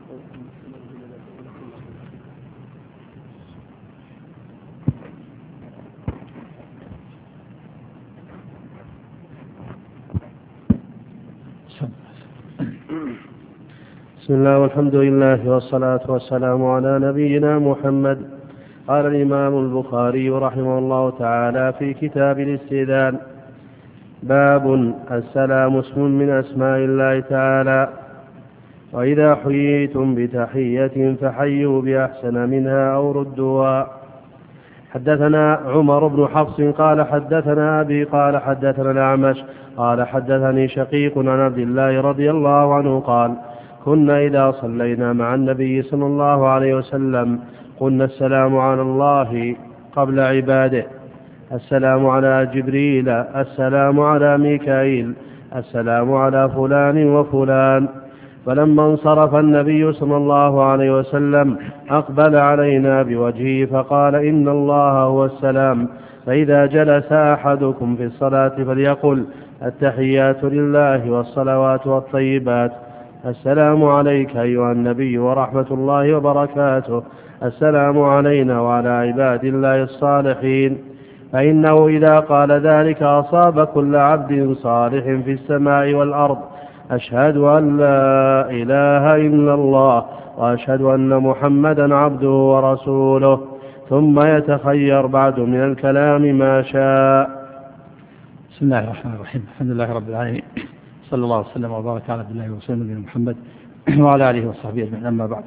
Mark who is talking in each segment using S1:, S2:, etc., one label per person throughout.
S1: بسم الله والحمد لله والصلاة والسلام على نبينا محمد. قال الإمام البخاري رحمه الله تعالى في كتاب الاستئذان: باب السلام اسم من أسماء الله تعالى، وإذا حييتم بتحية فحيوا بأحسن منها أو ردوها. حدثنا عمر بن حفص قال حدثنا أبي قال حدثنا الأعمش قال حدثني شقيق عن عبد الله رضي الله عنه قال: كنا إذا صلينا مع النبي صلى الله عليه وسلم قلنا: السلام على الله قبل عباده، السلام على جبريل، السلام على ميكائيل، السلام على فلان وفلان. فلما انصرف النبي صلى الله عليه وسلم أقبل علينا بوجهه فقال: إن الله هو السلام، فإذا جلس أحدكم في الصلاة فليقل: التحيات لله والصلوات والطيبات، السلام عليك أيها النبي ورحمة الله وبركاته، السلام علينا وعلى عباد الله الصالحين. فإنه إذا قال ذلك أصاب كل عبد صالح في السماء والأرض: أشهد أن لا إله إلا الله وأشهد أن محمدا عبده ورسوله، ثم يتخير بعد من الكلام ما شاء.
S2: بسم الله الرحمن الرحيم. الحمد لله رب العالمين، صلى الله وسلم وبارك على عبد الله ورسوله نبينا محمد وعلى آله وصحبه أجمعين. أما بعد،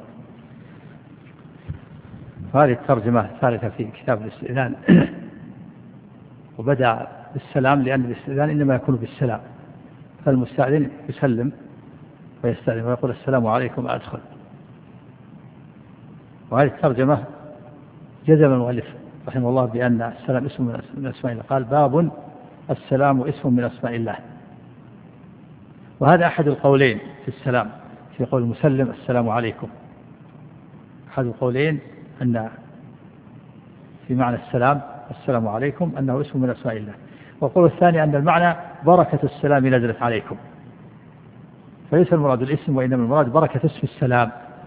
S2: هذه الترجمة الثالثة في كتاب الاستئذان، وبدأ بالسلام لأن الاستئذان إنما يكون بالسلام، فالمستأذن يسلم ويستأذن ويقول: السلام عليكم أدخل. وهذه الترجمة جزم المؤلف رحمه الله بأن السلام اسم من أسماء الله. قال: باب السلام اسم من أسماء الله. وهذا أحد القولين في السلام، في قول المسلم: السلام عليكم. أحد القولين أن في معنى السلام عليكم أنه اسم من أسماء الله. والقول الثاني أن المعنى بركة السلام نزلت عليكم، فليس المراد الاسم وإنما المراد بركة اسم السلام.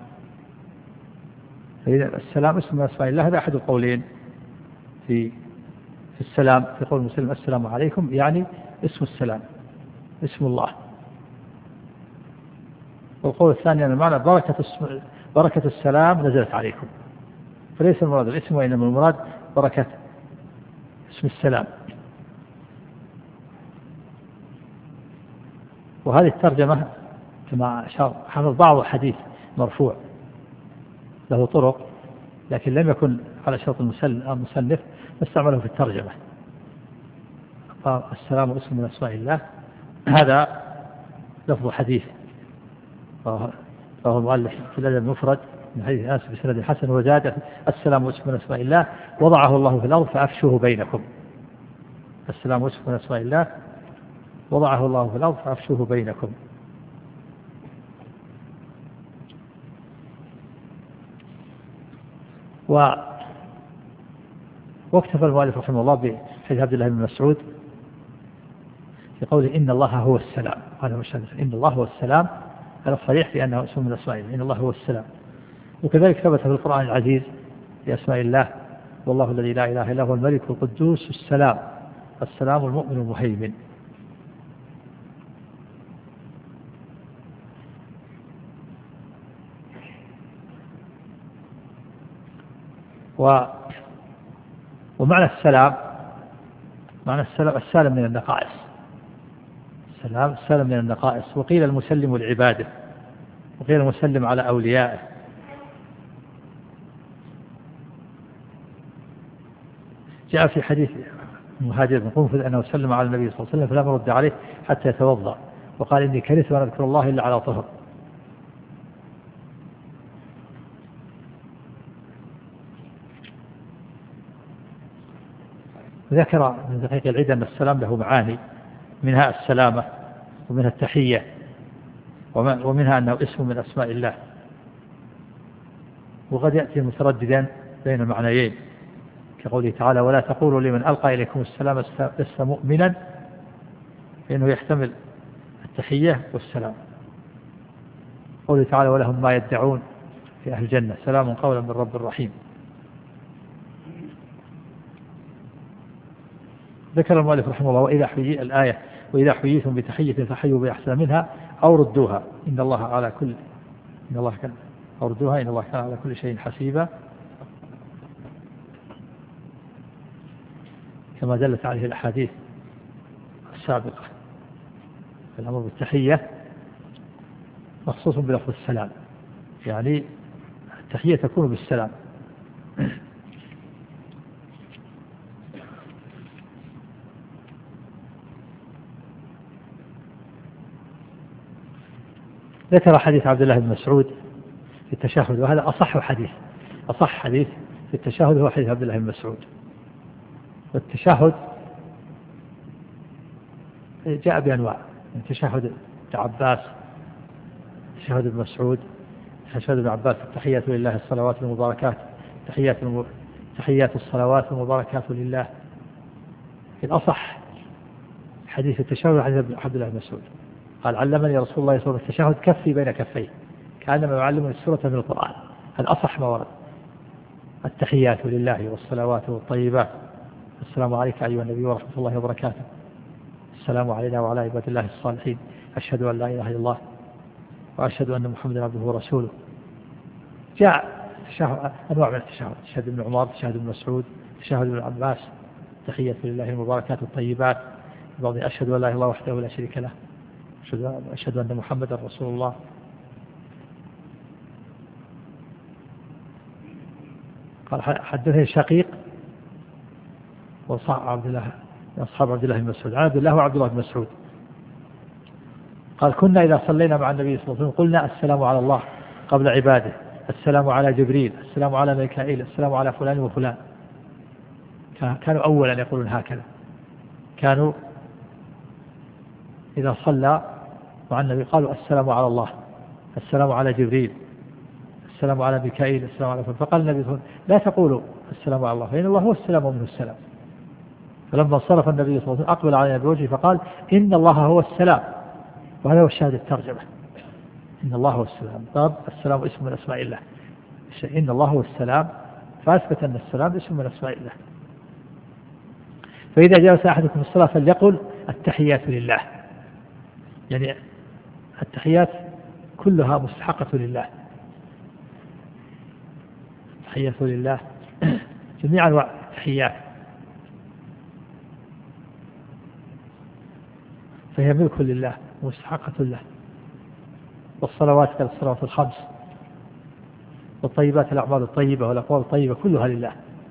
S2: فإذا السلام اسم من أسماء الله. هذا أحد القولين في السلام، في قول المسلم: السلام عليكم، يعني اسم السلام، اسم الله. والقول الثاني أن المعنى بركة السلام نزلت عليكم، فليس المراد الاسم وإنما المراد بركة اسم السلام. وهذه الترجمة كما أشار حفظ بعض الحديث مرفوع له طرق، لكن لم يكن على شرط المصنف، فاستعمله في الترجمة. قال: السلام اسم من أسماء الله، هذا لفظ حديث، فهو المؤلف في الأدب المفرد من حديث أنس بسند حسن، وزاد: السلام اسم من أسماء الله وضعه الله في الأرض فأفشوه بينكم. السلام اسم من أسماء الله وضعه الله في الأرض فأفشوه بينكم. واكتفى المؤلف رحمه الله بحديث عبد الله بن مسعود في قوله: إن الله هو السلام. هذا مشهد إن الله هو السلام، هذا صريح في أنه اسم من أسماء الله، إن الله هو السلام. وكذلك ثبت في القرآن العزيز في أسماء الله: والله الذي لا إله إلا هو الملك القدوس السلام، السلام المؤمن المهيمن. ومعنى السلام، معنى السلام السالم من النقائص، السلام السالم من النقائص. وقيل المسلم لعباده، وقيل المسلم على أوليائه. جاء في حديث مهاجر بن قنفذ أنه سلم على النبي صلى الله عليه وسلم فلم يرد عليه حتى يتوضأ، وقال: إني كرهت أن أذكر الله إلا على طهر. ذكر من دقيق العيد أن السلام له معاني، منها السلامة، ومنها التحية، ومنها أنه اسم من أسماء الله. وقد يأتي مترددا بين المعنيين، كقوله تعالى: ولا تقولوا لمن ألقى إليكم السلام لست مؤمنا، فإنه يحتمل التحية والسلام. قوله تعالى ولهم ما يدعون في أهل الجنة سلام قولا من رب رحيم. ذكر المؤلف رحمه الله الآية وإذا حييتم بتحية فحيوا بأحسن منها أو ردوها إن الله كان على كل شيء حسيبا، كما دلت عليه الأحاديث السابقة. الأمر بالتحية مخصوص بلفظ السلام، يعني التحية تكون بالسلام. ذكر حديث عبد الله بن مسعود في التشهد، وهذا أصح حديث في التشهد هو حديث عبد الله بن مسعود. والتشهد جاء بأنواع، تشهد ابن عباس، تشهد ابن مسعود، تشهد ابن عباس التحيات لله الصلوات المباركات، تحيات الصلوات المباركات لله. الأصح حديث التشهد حديث عبد الله بن مسعود قال علمني رسول الله صلى الله عليه وسلم التشهد كفي بين كفيه كأنما يعلمني السورة من القرآن. الأصح ما ورد التحيات لله والصلوات والطيبات، السلام عليك أيها النبي ورحمة الله وبركاته، السلام علينا وعلى عباد الله الصالحين، أشهد أن لا إله إلا الله وأشهد أن محمدا عبده ورسوله. جاء أنواع من التشهد، تشهد ابن عمر، تشهد ابن مسعود، تشهد ابن عباس، تحية لله المباركات الطيبات، أشهد أن لا إله إلا الله وحده لا شريك له، أشهد أن محمدا رسول الله. قال حدثني شقيق وصاع عبد الله أصحاب عبد الله بن مسعود عن عبد الله وعبد الله بن مسعود قال كنا إذا صلينا مع النبي صلى الله عليه وسلم قلنا السلام على الله قبل عباده، السلام على جبريل، السلام على ميكائيل، السلام على فلان وفلان. كانوا أولا يقولون هكذا، كانوا إذا صلى مع النبي قالوا السلام على الله، السلام على جبريل، السلام على ميكائيل، السلام على فلان. فقال النبي صلى الله عليه وسلم لا تقولوا السلام على الله فإن الله هو السلام ومنه السلام. فلما انصرف النبي صلى الله عليه وسلم أقبل علينا بوجهه فقال إن الله هو السلام، وهذا هو الشاهد الترجمة، إن الله هو السلام. باب السلام اسم من أسماء الله، إن الله هو السلام، فأثبت أن السلام اسم من أسماء الله. فإذا جلس أحدكم في الصلاة فليقل التحيات لله، يعني التحيات كلها مستحقة لله، التحيات لله جميع أنواع التحيات، فهي ملك لله ومستحقة له. والصلوات كالصلوات الخمس، والطيبات الأعمال الطيبة والأقوال الطيبة كلها لله.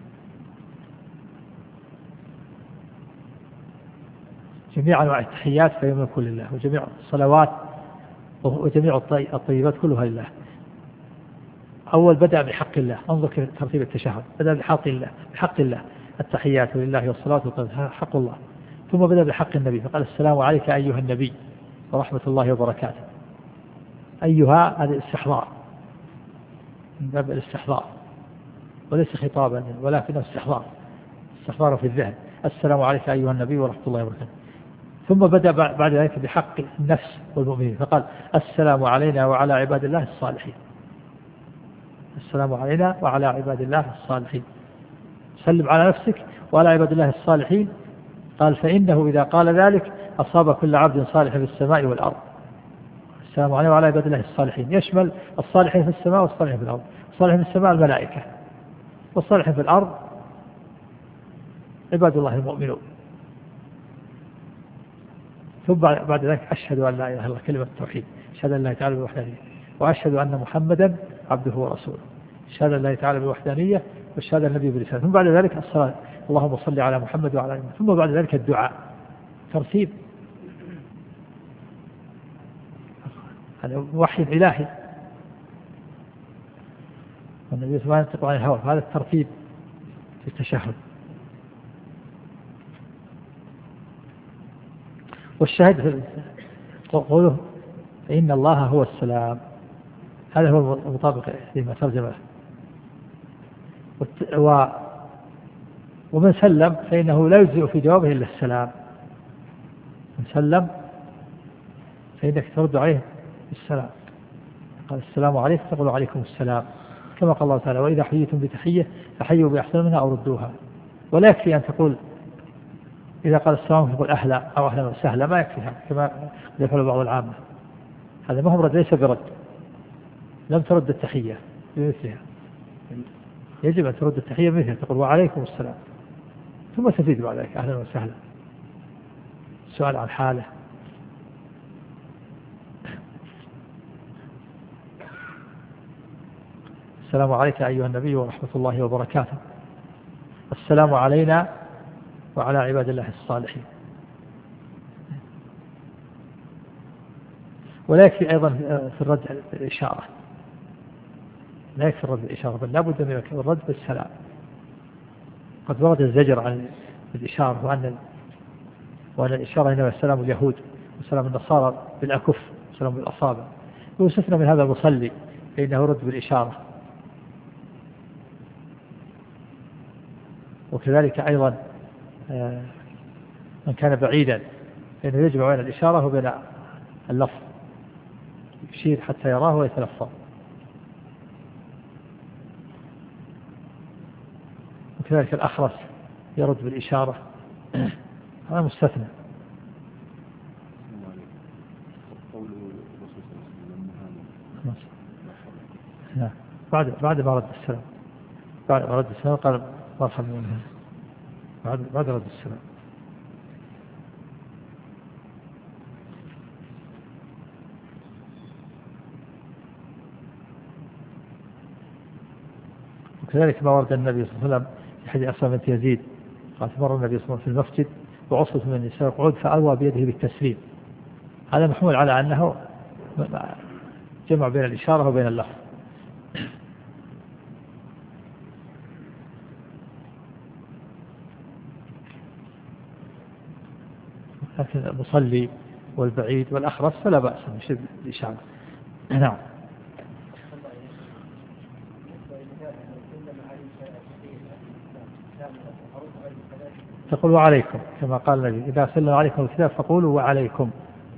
S2: جميع أنواع التحيات فهي ملك لله، وجميع الصلوات وجميع الطيبات كلها لله. أول بدأ بحق الله، انظر كيف ترتيب التشهد، بدأ بحق الله التحيات لله والصلاة والطيبات حق الله، ثم بدأ بحق النبي فقال السلام عليك أيها النبي ورحمة الله وبركاته. أيها هذا استحضار من باب الاستحضار، وليس خطابا ولكن استحضار في الذهن. السلام عليك أيها النبي ورحمة الله وبركاته. ثم بدأ بعد ذلك بحق النفس والمؤمنين فقال السلام علينا وعلى عباد الله الصالحين، السلام علينا وعلى عباد الله الصالحين. سلم على نفسك وعلى عباد الله الصالحين. قال فإنه إذا قال ذلك أصاب كل عبد صالح في السماء والأرض. السلام علينا وعلى عباد الله الصالحين يشمل الصالحين في السماء والصالحين في الأرض. الصالحين في السماء الملائكة، والصالحين في الأرض عباد الله المؤمنون. ثم بعد ذلك أشهد أن لا إله إلا الله كلمة التوحيد، أشهد أن لا تعالى بوحدانية، وأشهد أن محمدا عبده ورسوله، أشهد أن لا تعالى بوحدانية، وأشهد أن النبي برسالة. ثم بعد ذلك الصلاة اللهم صل على محمد وعلى آله، ثم بعد ذلك الدعاء. ترتيب هذا وحي إلهي، والنبي صلى الله عليه وسلم ينطق عن الهوى، هذا الترتيب في التشهد. والشاهد قوله إن الله هو السلام، هذا هو المطابق لما ترجمه. ومن سلم فإنه لا يجزئ في جوابه إلا السلام، من سلم فإنك ترد عليه السلام. قال السلام عليكم تقول عليكم السلام، كما قال الله تعالى وإذا حييتم بتحية فحيوا بأحسن منها أو ردوها. ولا يكفي أن تقول إذا قال السلام تقول أهلا أو أهلا وسهلا، ما يكفي كما يفعل بعض العامة، هذا ما هو رد، ليس برد، لم ترد التحية بمثلها، يجب أن ترد التحية بمثلها، تقول وعليكم السلام ثم تزيد بعد ذلك أهلا وسهلا، سؤال عن حاله. السلام عليك أيها النبي ورحمة الله وبركاته، السلام علينا وعلى عباد الله الصالحين. ولا يكفي أيضا في الرد الإشارة، لا يكفي الرد بالإشارة، بل لابد من الرد بالسلام. قد ورد الزجر عن الإشارة وأن الإشارة إنما سلام اليهود وسلام النصارى بالأكف وسلام بالأصابع، ويستثنى من هذا المصلي فإنه رد بالإشارة. وكذلك أيضا من كان بعيدا فإنه يجمع بين الإشارة وبين اللفظ، يشير حتى يراه ويتلفظ. وكذلك الأخرس يرد بالإشارة، هذا مستثنى. بعد ما رد السلام، بعد ما رد السلام قال مرحبا منها، بعد رد السلام. وكذلك ما ورد النبي صلى الله عليه وسلم في حديث أسماء بنت يزيد قال مر النبي صلى الله عليه وسلم في المسجد وعصبة من النساء يقعد فألوى بيده بالتسليم، هذا محمول على أنه جمع بين الإشارة وبين اللفظ. لكن المصلي والبعيد والأخرس فلا بأس بشد الإشارة. نعم. تقول وعليكم كما قال النبي إذا سلم عليكم الكتاب فقولوا وعليكم.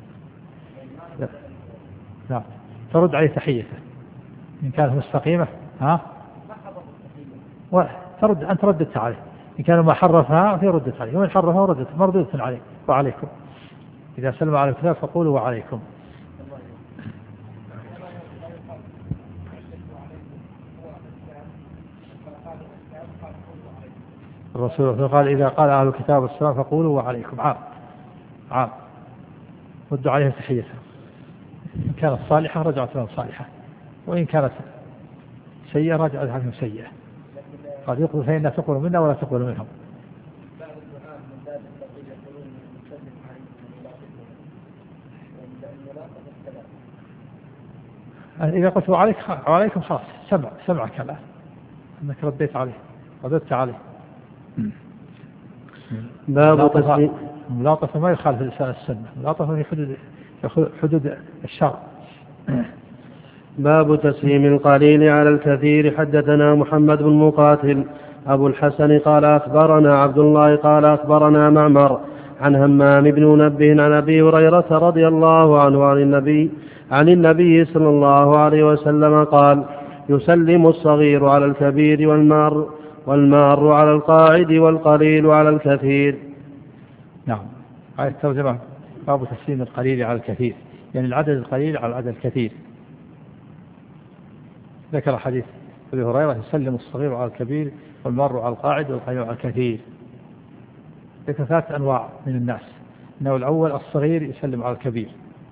S2: نعم. ترد عليه تحيته إن كانت مستقيمة ترد أن ردت عليه، إن كان ما حرفها في ردت عليه، وإن حرفها ردت مردودة عليه. وعليكم إذا سلم على الكتاب فقولوا وعليكم. الرسول قال إذا قال أهل الكتاب السلام فقولوا وعليكم. عام ردوا عليها تحيتها، إن كانت صالحة رجعت لهم صالحة، وإن كانت سيئة رجعت لهم سيئة. قد يقول فإنها تقبل منا ولا تقبل منهم. إذا قلت وعليكم خلاص سمع كلام أنك رديت عليه رددت عليه.
S1: باب تسليم
S2: ملاطفة ما يخالف لسان السنة، ملاطفة في حدود الشرع.
S1: باب تسليم القليل على الكثير. حدثنا محمد بن مقاتل أبو الحسن قال أخبرنا عبد الله قال أخبرنا معمر عن همام بن منبه عن أبي هريرة رضي الله عنه عن النبي صلى الله عليه وسلم قال يسلم الصغير على الكبير والمار على القاعد والقليل على الكثير.
S2: نعم. هذه الترجمة باب تسليم القليل على الكثير، يعني العدد القليل على العدد الكثير. ذكر حديث أبي هريرة يسلم الصغير على الكبير والمار على القاعد والقليل على الكثير. ذكر 3 أنواع من الناس، إنه الأول الصغير يسلم على الكبير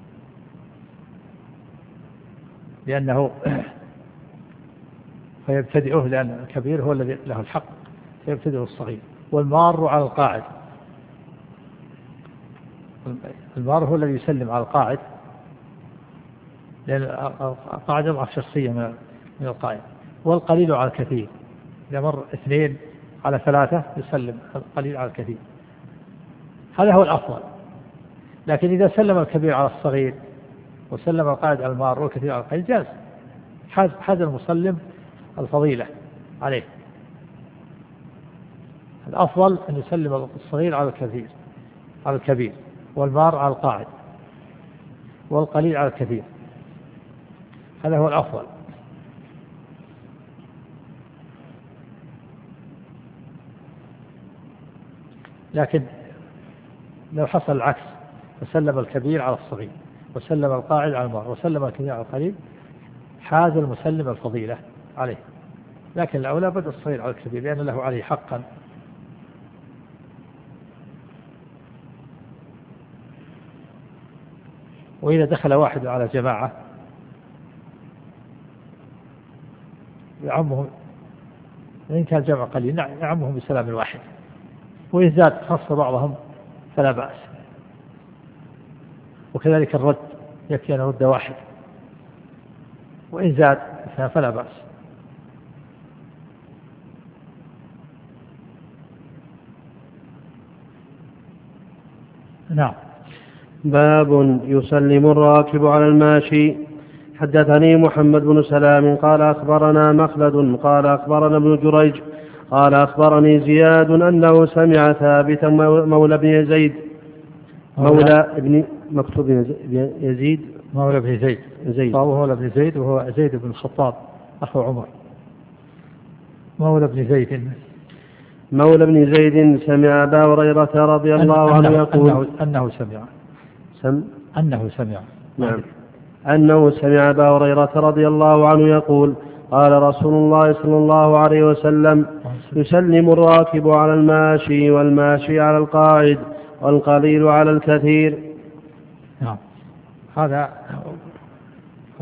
S2: لأنه فيبتدئه، لأن الكبير هو الذي له الحق فيبتدئه الصغير. والمار على القاعد، المار هو الذي يسلم على القاعد، لأن القاعد يضعف شخصية من القاعد. والقليل على الكثير، إذا مر 2 على 3 يسلم القليل على الكثير، هذا هو الأفضل. لكن إذا سلم الكبير على الصغير وسلم القاعد على المار والكثير على القليل جاز، حاز المسلم الفضيلة عليه. الأفضل أن يسلم الصغير على الكبير والمار على القاعد والقليل على الكثير. هذا هو الأفضل. لكن لو حصل العكس وسلم الكبير على الصغير وسلم القاعد على المار وسلم الكبير على القليل حاز المسلم الفضيلة عليه، لكن الأولى بدأ الصغير على الكبير لأن له عليه حقا. وإذا دخل واحد على جماعة يعمهم، إن كان جمع قليل يعمهم بسلام واحد، وإن زاد خص بعضهم فلا بأس. وكذلك الرد يكفي أن يرد واحد، وإن زاد فلا بأس. نعم.
S1: باب يسلم الراكب على الماشي. حدثني محمد بن سلام قال أخبرنا مخلد قال أخبرنا ابن جريج قال أخبرني زياد أنه سمع ثابتا مولى بن زيد مولى ابن مكتوب يزيد
S2: مولى بن زيد مولى بن زيد وهو زيد بن الخطاب أخو عمر. مولى بن زيد
S1: سمع أبا هريرة رضي الله عنه يقول
S2: أنه سمع
S1: نعم أنه سمع أبا هريرة رضي الله عنه يقول قال رسول الله صلى الله عليه وسلم يسلم الراكب على الماشي والماشي على القاعد والقليل على الكثير.
S2: نعم. هذا هو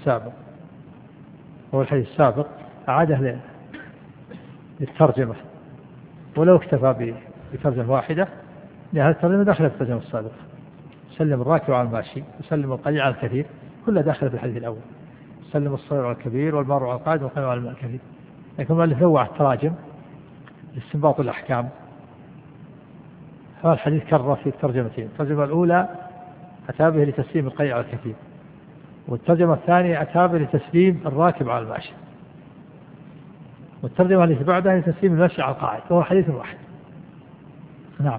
S2: الحديث السابق أعاده للترجمة، ولو اكتفى بترجمة واحدة لهذا الترجمة داخل في الترجمة السابقة. يسلم الراكب على الماشي يسلم القليل على الكثير، كلها داخل في الحديث الأول. يسلم الصغير على الكبير والمار على القاعد والقليل على الكثير. لكن ما اللي نوع التراجم لاستنباط الأحكام. هذا الحديث كرر في الترجمتين. الترجمة الأولى أتى به لتسليم القليل على الكثير، والترجمة الثانية أتى به لتسليم الراكب على الماشي، والترجمة التي بعدها لتسليم الماشي على القاعد، وهو حديث واحد. نعم.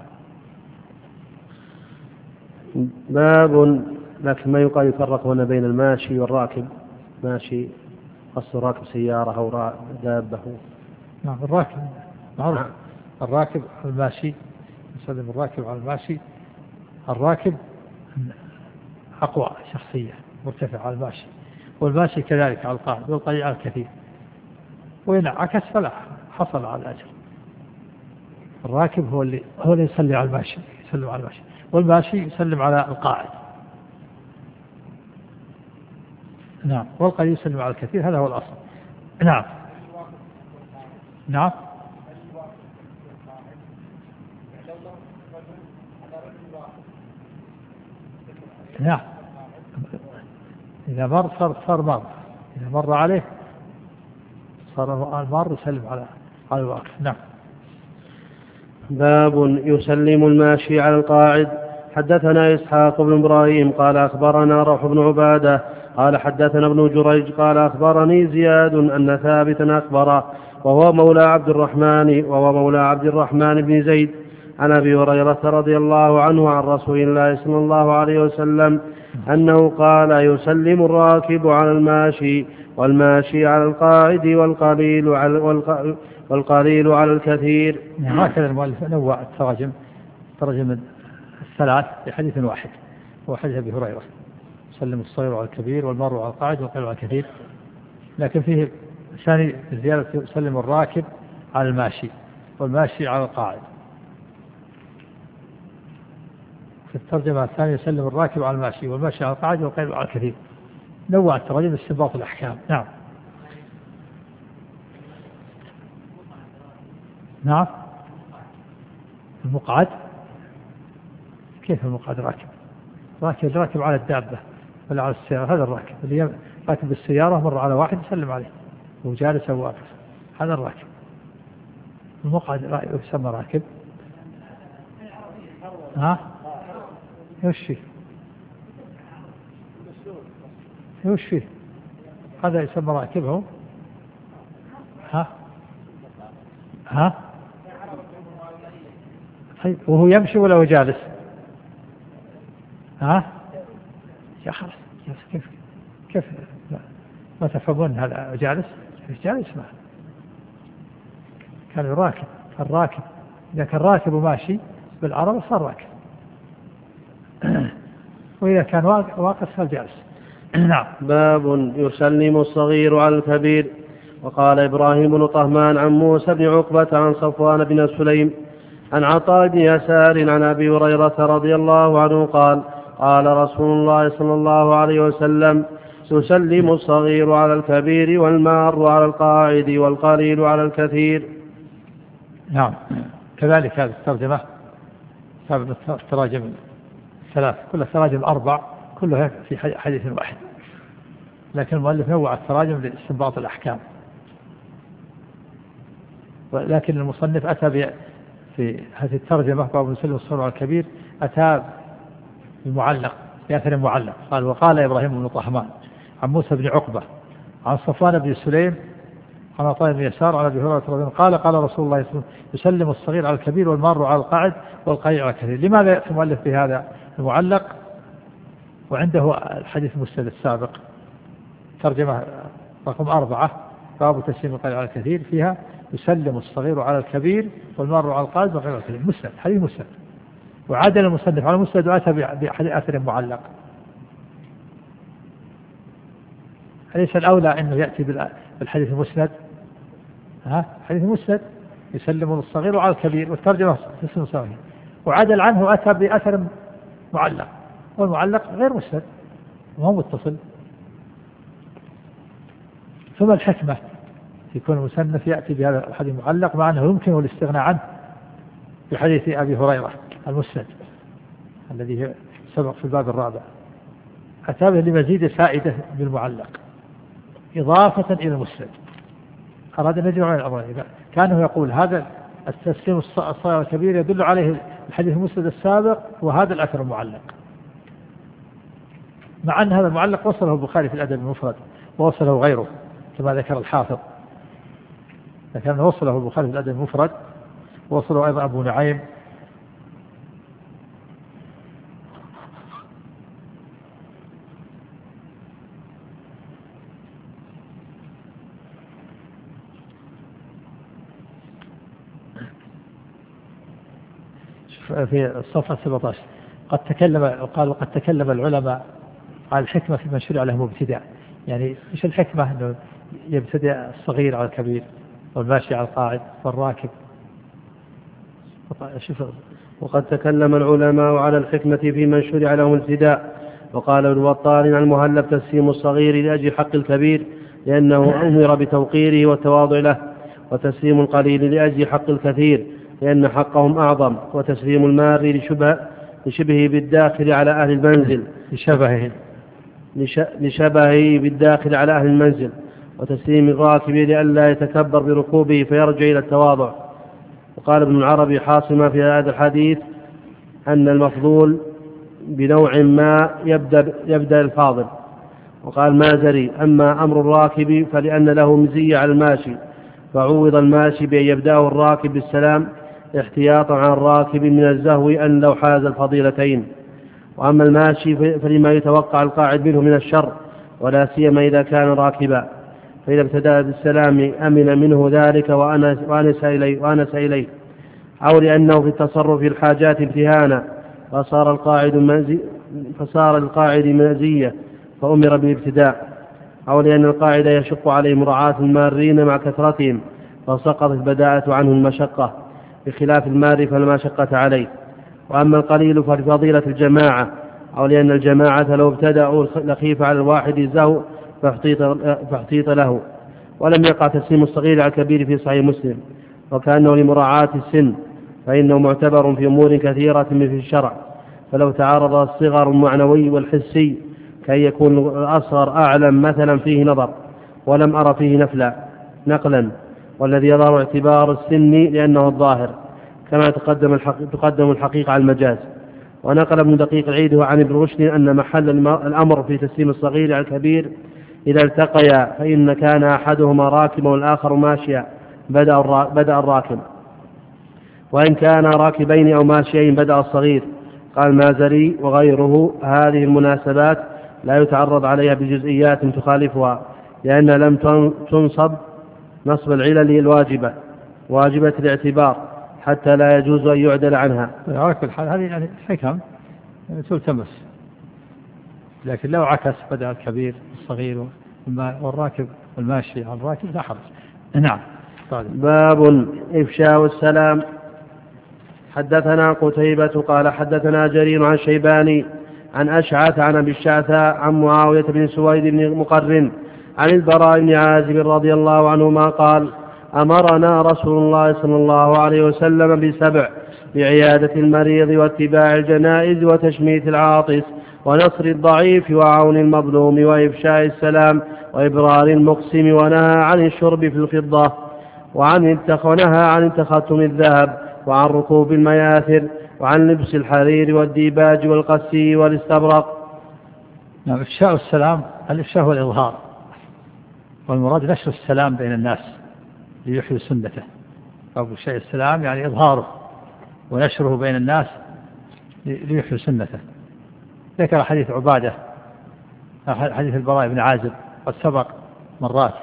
S1: باب لكن ما يقال يفرق هنا بين الماشي والراكب. ماشي قصد راكب سيارة أو دابة.
S2: نعم. الراكب معروف. الراكب الماشي يسلم الراكب على الماشي. الراكب أقوى شخصية مرتفع على الماشي، والماشي كذلك على القاعد والقليل على الكثير، وإن عكس فلا حصل على الأجر. الراكب هو اللي يسلم على الماشي والماشي يسلم على القاعد. نعم. والقليل يسلم على الكثير، هذا هو الأصل. نعم. نعم. نعم. إذا مر صار مر، إذا مر عليه صار المار يسلم على الواقف. نعم.
S1: باب يسلم الماشي على القاعد. حدثنا إسحاق بن إبراهيم قال أخبرنا روح بن عبادة قال حدثنا ابن جريج قال أخبرني زياد أن ثابتا أخبره وهو مولى عبد الرحمن بن زيد عن أبي هريرة رضي الله عنه عن رسول الله صلى الله عليه وسلم أنه قال يسلم الراكب على الماشي والماشي على القاعد والقليل على الكثير.
S2: هكذا المؤلف نوع التراجم الثلاث في حديث واحد، هو حديث أبي هريرة يسلم الصغير على الكبير والمار على القاعد والقليل على الكثير. لكن فيه ثاني زيادة يسلم الراكب على الماشي والماشي على القاعد. في الترجمة الثانية يسلم الراكب على الماشي والماشي على القاعد والقليل على الكثير. نوع التراجم استنباط الأحكام. نعم. نعم. المقعد كيف المقعد راكب على الدابة ولا على السيارة؟ هذا الراكب اللي راكب بالسيارة مر على واحد يسلم عليه وجالس أو واقف، هذا الراكب. المقعد يسمى راكب. وش فيه هذا يسمى راكبه. طيب وهو يمشي ولا هو جالس؟ يا خلاص كيف ما تفهمون هذا جالس؟ جالس ما كان راكب. الراكب إذا كان راكب وماشي بالعربة صار راكب، وإذا كان واقف صار جالس. نعم.
S1: باب يسلم الصغير على الكبير. وقال إبراهيم بن طهمان عن موسى بن عقبة عن صفوان بن سليم عن عطاء بن يسار عن أبي هريرة رضي الله عنه قال قال رسول الله صلى الله عليه وسلم يسلم الصغير على الكبير والمار على القاعد والقليل على الكثير.
S2: نعم. كذلك هذه الترجمة سبب التراجم ثلاث، كل التراجم 4 كلها في حديث واحد، لكن المؤلف نوع التراجم لاستنباط الأحكام. لكن المصنف أتى في هذه الترجمة باب يسلم الصغير على الكبير أتى بمعلق بأثر معلق. قال وقال إبراهيم بن طهمان عن موسى بن عقبة عن صفوان بن سليم عن عطاء بن يسار عن أبي هريرة رضي الله عنه قال قال رسول الله صلى الله عليه وسلم يسلم الصغير على الكبير والمار على القاعد والقليل على الكثير. لماذا يأتي المؤلف بهذا المعلق وعنده الحديث المسند السابق؟ ترجمة رقم 4 باب تسليم القليل على الكثير فيها يسلم الصغير على الكبير والمار على القاعد والقليل على الكثير، مسند، حديث مسند. وعدل المصنف على المسند وأتى بأثر معلق. أليس الأولى أنه يأتي بالحديث المسند؟ حديث مسند يسلم الصغير على الكبير والترجمة تسلم الصغير، وعدل عنه أتى بأثر معلق، والمعلق غير مسند وهو متصل. ثم الحكمة يكون المصنف يأتي بهذا الحديث المعلق مع أنه يمكن الاستغناء عنه في حديث أبي هريرة المسند الذي سبق في الباب الرابع، أتى به لمزيد فائدة بالمعلق إضافة إلى المسند. أراد أن يجمع الأمرين، كانه يقول هذا التسليم الصغير الكبير يدل عليه الحديث المسند السابق وهذا الأثر المعلق، مع أن هذا المعلق وصله البخاري في الأدب المفرد ووصله غيره كما ذكر الحافظ، لكن وصله البخاري في الأدب المفرد ووصله أيضا أبو نعيم في الصفحة 17. قد تكلم العلماء على الحكمة في من شرع لهم ابتداء. يعني ايش الحكمة انه يبتدئ الصغير على الكبير والماشي على القاعد والراكب؟
S1: وقد تكلم العلماء على الحكمة في من شرع لهم الابتداء. وقال ابن بطال عن المهلب تسليم الصغير لأجل حق الكبير لأنه أمر بتوقيره والتواضع له، وتسليم القليل لأجل حق الكثير لأن حقهم أعظم، وتسليم المار لشبهه بالداخل على أهل المنزل لشبهه بالداخل على أهل المنزل، وتسليم الراكب لئلا يتكبر بركوبه فيرجع إلى التواضع. وقال ابن العربي حاصما في هذا الحديث أن المفضول بنوع ما يبدأ الفاضل. وقال مازري أما أمر الراكب فلأن له مزية على الماشي، فعوض الماشي بأن يبدأه الراكب بالسلام احتياطا عن الراكب من الزهو أن لو حاز الفضيلتين. وأما الماشي فلما يتوقع القاعد منه من الشر، ولا سيما إذا كان راكبا، فإذا ابتدأ بالسلام أمن منه ذلك وأنس إليه، أو لأنه في التصرف في الحاجات امتهانا فصار القاعد مزية فأمر بالابتداء، أو لأن القاعد يشق عليه مراعاة المارين مع كثرتهم فسقطت البداءة عنه المشقة، بخلاف المار فلا مشقة عليه. وأما القليل فلفضيلة الجماعة، أو لأن الجماعة لو ابتدأوا لخيف على الواحد الزهو فاحتيط له. ولم يقع تسليم الصغير على الكبير في صحيح مسلم، وكأنه لمراعاة السن، فإنه معتبر في أمور كثيرة من في الشرع، فلو تعارض الصغر المعنوي والحسي كي يكون الأصغر أعلم مثلا فيه نظر، ولم أرى فيه نقلا، والذي يظهر اعتبار السن لأنه الظاهر، كما تقدم الحقيقة على المجاز. ونقل ابن دقيق العيد عن ابن رشد أن محل الأمر في تسليم الصغير على الكبير إذا التقيا فإن كان أحدهما راكبا والآخر ماشيا بدأ الراكب، وإن كان راكبين أو ماشيين بدأ الصغير. قال مازري وغيره هذه المناسبات لا يتعرض عليها بجزئيات تخالفها، لأن لم تنصب نصب العلل الواجبة واجبة الاعتبار حتى لا يجوز أن يعدل عنها.
S2: على كل حال هذه يعني حكم تلتمس، لكن لو عكس بدأ الكبير الصغير والراكب والماشي على الراكب لا حرج. نعم.
S1: باب إفشاء السلام. حدثنا قتيبة قال حدثنا جرير عن شيباني عن أشعث عن أبي الشعثاء عن معاوية بن سويد بن مقرن عن البراء بن عازب رضي الله عنهما قال أمرنا رسول الله صلى الله عليه وسلم ب7: بعيادة المريض واتباع الجنائز وتشميت العاطس ونصر الضعيف وعون المظلوم وإفشاء السلام وإبرار المقسم، ونهى عن الشرب في الفضة ونهى عن تختم الذهب وعن ركوب المياثر وعن لبس الحرير والديباج والقسي والاستبرق.
S2: نعم. إفشاء السلام، الإفشاء هو الإظهار، والمراد نشر السلام بين الناس ليحيوا سنته. إفشاء السلام يعني إظهاره ونشره بين الناس ليحيوا سنته. ذكر حديث عبادة، حديث البراء بن عازب قد سبق مرات،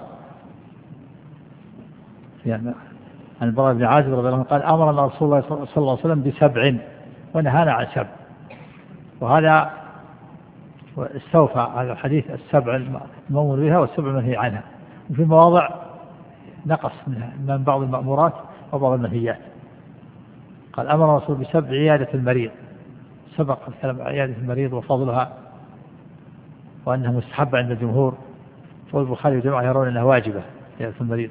S2: يعني عن البراء بن عازب رضي الله عنه قال أمرنا رسول الله صلى الله عليه وسلم ب7 ونهانا عن 7، وهذا استوفى على الحديث 7 المأمور بها و7 المنهي عنها، وفي مواضع نقص منها من بعض المأمورات وبعض المنهيات. قال أمر رسول ب7: عيادة المريض، سبق الكلام عن عيادة المريض وفضلها وأنها مستحبة عند الجمهور، والبخاري وجماعة يرون أنها واجبة عيادة المريض،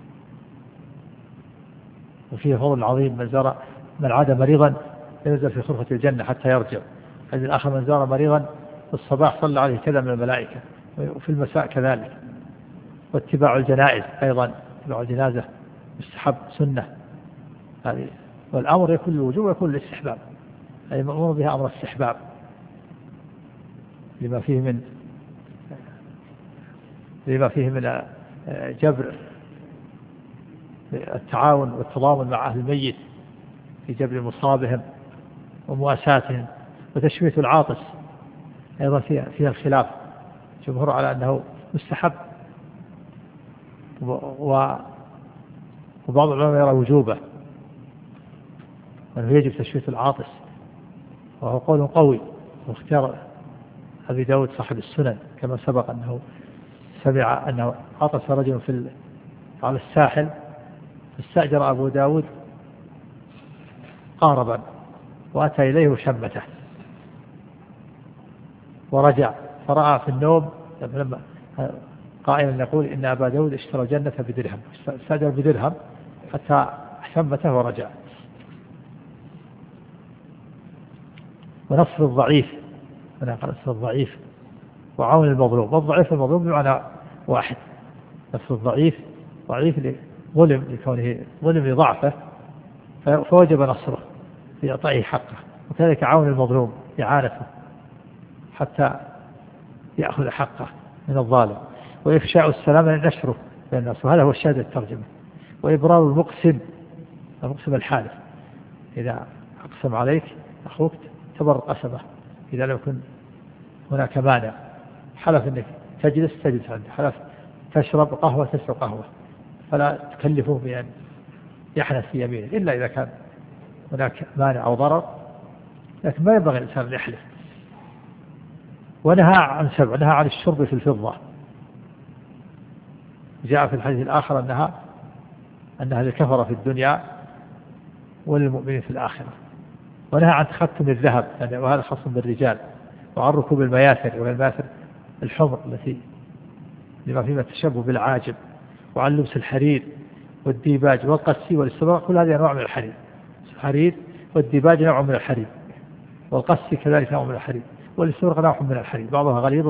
S2: وفيه فضل عظيم. من عاد مريضا ينزل في خرفة الجنة حتى يرجع. هذا الآخر: من زار مريضا في الصباح صلى عليه كذا من الملائكة، وفي المساء كذلك. واتباع الجنائز أيضا، اتباع الجنازة مستحب سنة هذه، والأمر يكون الوجوب ويكون الاستحباب، أي مأمور بها أمر استحباب لما فيه من جبر التعاون والتضامن مع أهل الميت في جبر مصابهم ومواساتهم. وتشميت العاطس أيضا فيها الخلاف، جمهور على أنه مستحب، وبعض العلماء يرى وجوبه وأنه يجب تشميت العاطس، وهو قول قوي، واختيار أبي داود صاحب السنن كما سبق أنه سمع أنه عطس رجل على الساحل، فاستأجر أبو داود قاربا وأتى إليه وشمته ورجع، فرأى في النوم لما قائلا يقول إن أبا داود اشترى الجنة بدرهم، استأجر بدرهم حتى شمته ورجع. ونصر الضعيف، نصر الضعيف وعون المظلوم. والضعيف المظلوم بمعنى واحد، نصر الضعيف ضعيف ظلم لكونه ظلم لضعفه فوجب نصره في إعطائه حقه، وكذلك عون المظلوم إعانته حتى يأخذ حقه من الظالم. وإفشاء السلام نشره بين الناس، وهذا هو الشاهد الترجمة. وإبرار المقسم الحالف، إذا أقسم عليك أخوك تبر قسمه، إذا لم يكن هناك مانع، حلف أنك تجلس عنده، حلف تشرب قهوة تشرب قهوة، فلا تكلفه بأن يحنث في يمينه إلا إذا كان هناك مانع أو ضرر، لكن ما ينبغي الإنسان يحلف. ونهى عن 7: نهى عن الشرب في الفضة، جاء في الحديث الآخر أنها للكفرة في الدنيا وللمؤمنين في الآخرة. ونهى عن تختم الذهب، وهذا خاص بالرجال. وعن ركوب المياثر، وهي المياثر الحمر التي لما فيها التشبه بالعاجب. وعن لبس الحرير والديباج والقسي والاستبرق، كل هذه أنواع من الحرير. الحرير والديباج نوع من الحرير، والقسي كذلك نوع من الحرير، والاستبرق نوع من الحرير، بعضها غليظ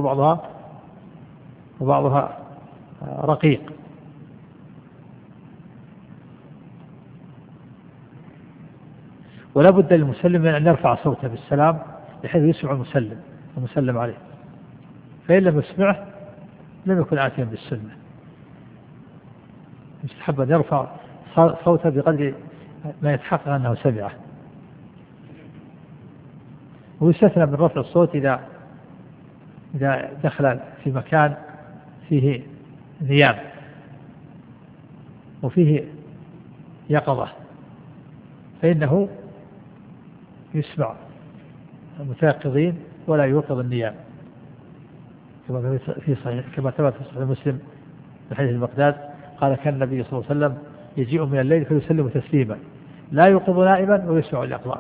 S2: وبعضها رقيق. ولا بد للمسلم من أن يرفع صوته بالسلام بحيث يسمع المسلم عليه، فإن لم يسمعه لم يكن آتيا بالسنة. يستحب أن يرفع صوته بقدر ما يتحقق أنه سمعه. ويستثنى من رفع الصوت إذا دخل في مكان فيه نيام وفيه يقظة، فإنه يسمع المتيقظين ولا يوقظ النيام، كما ثبت في صحيح مسلم في حديث المقداد قال كان النبي صلى الله عليه وسلم يجيء من الليل فيسلم تسليما لا يوقظ نائما ويسمع اليقظان.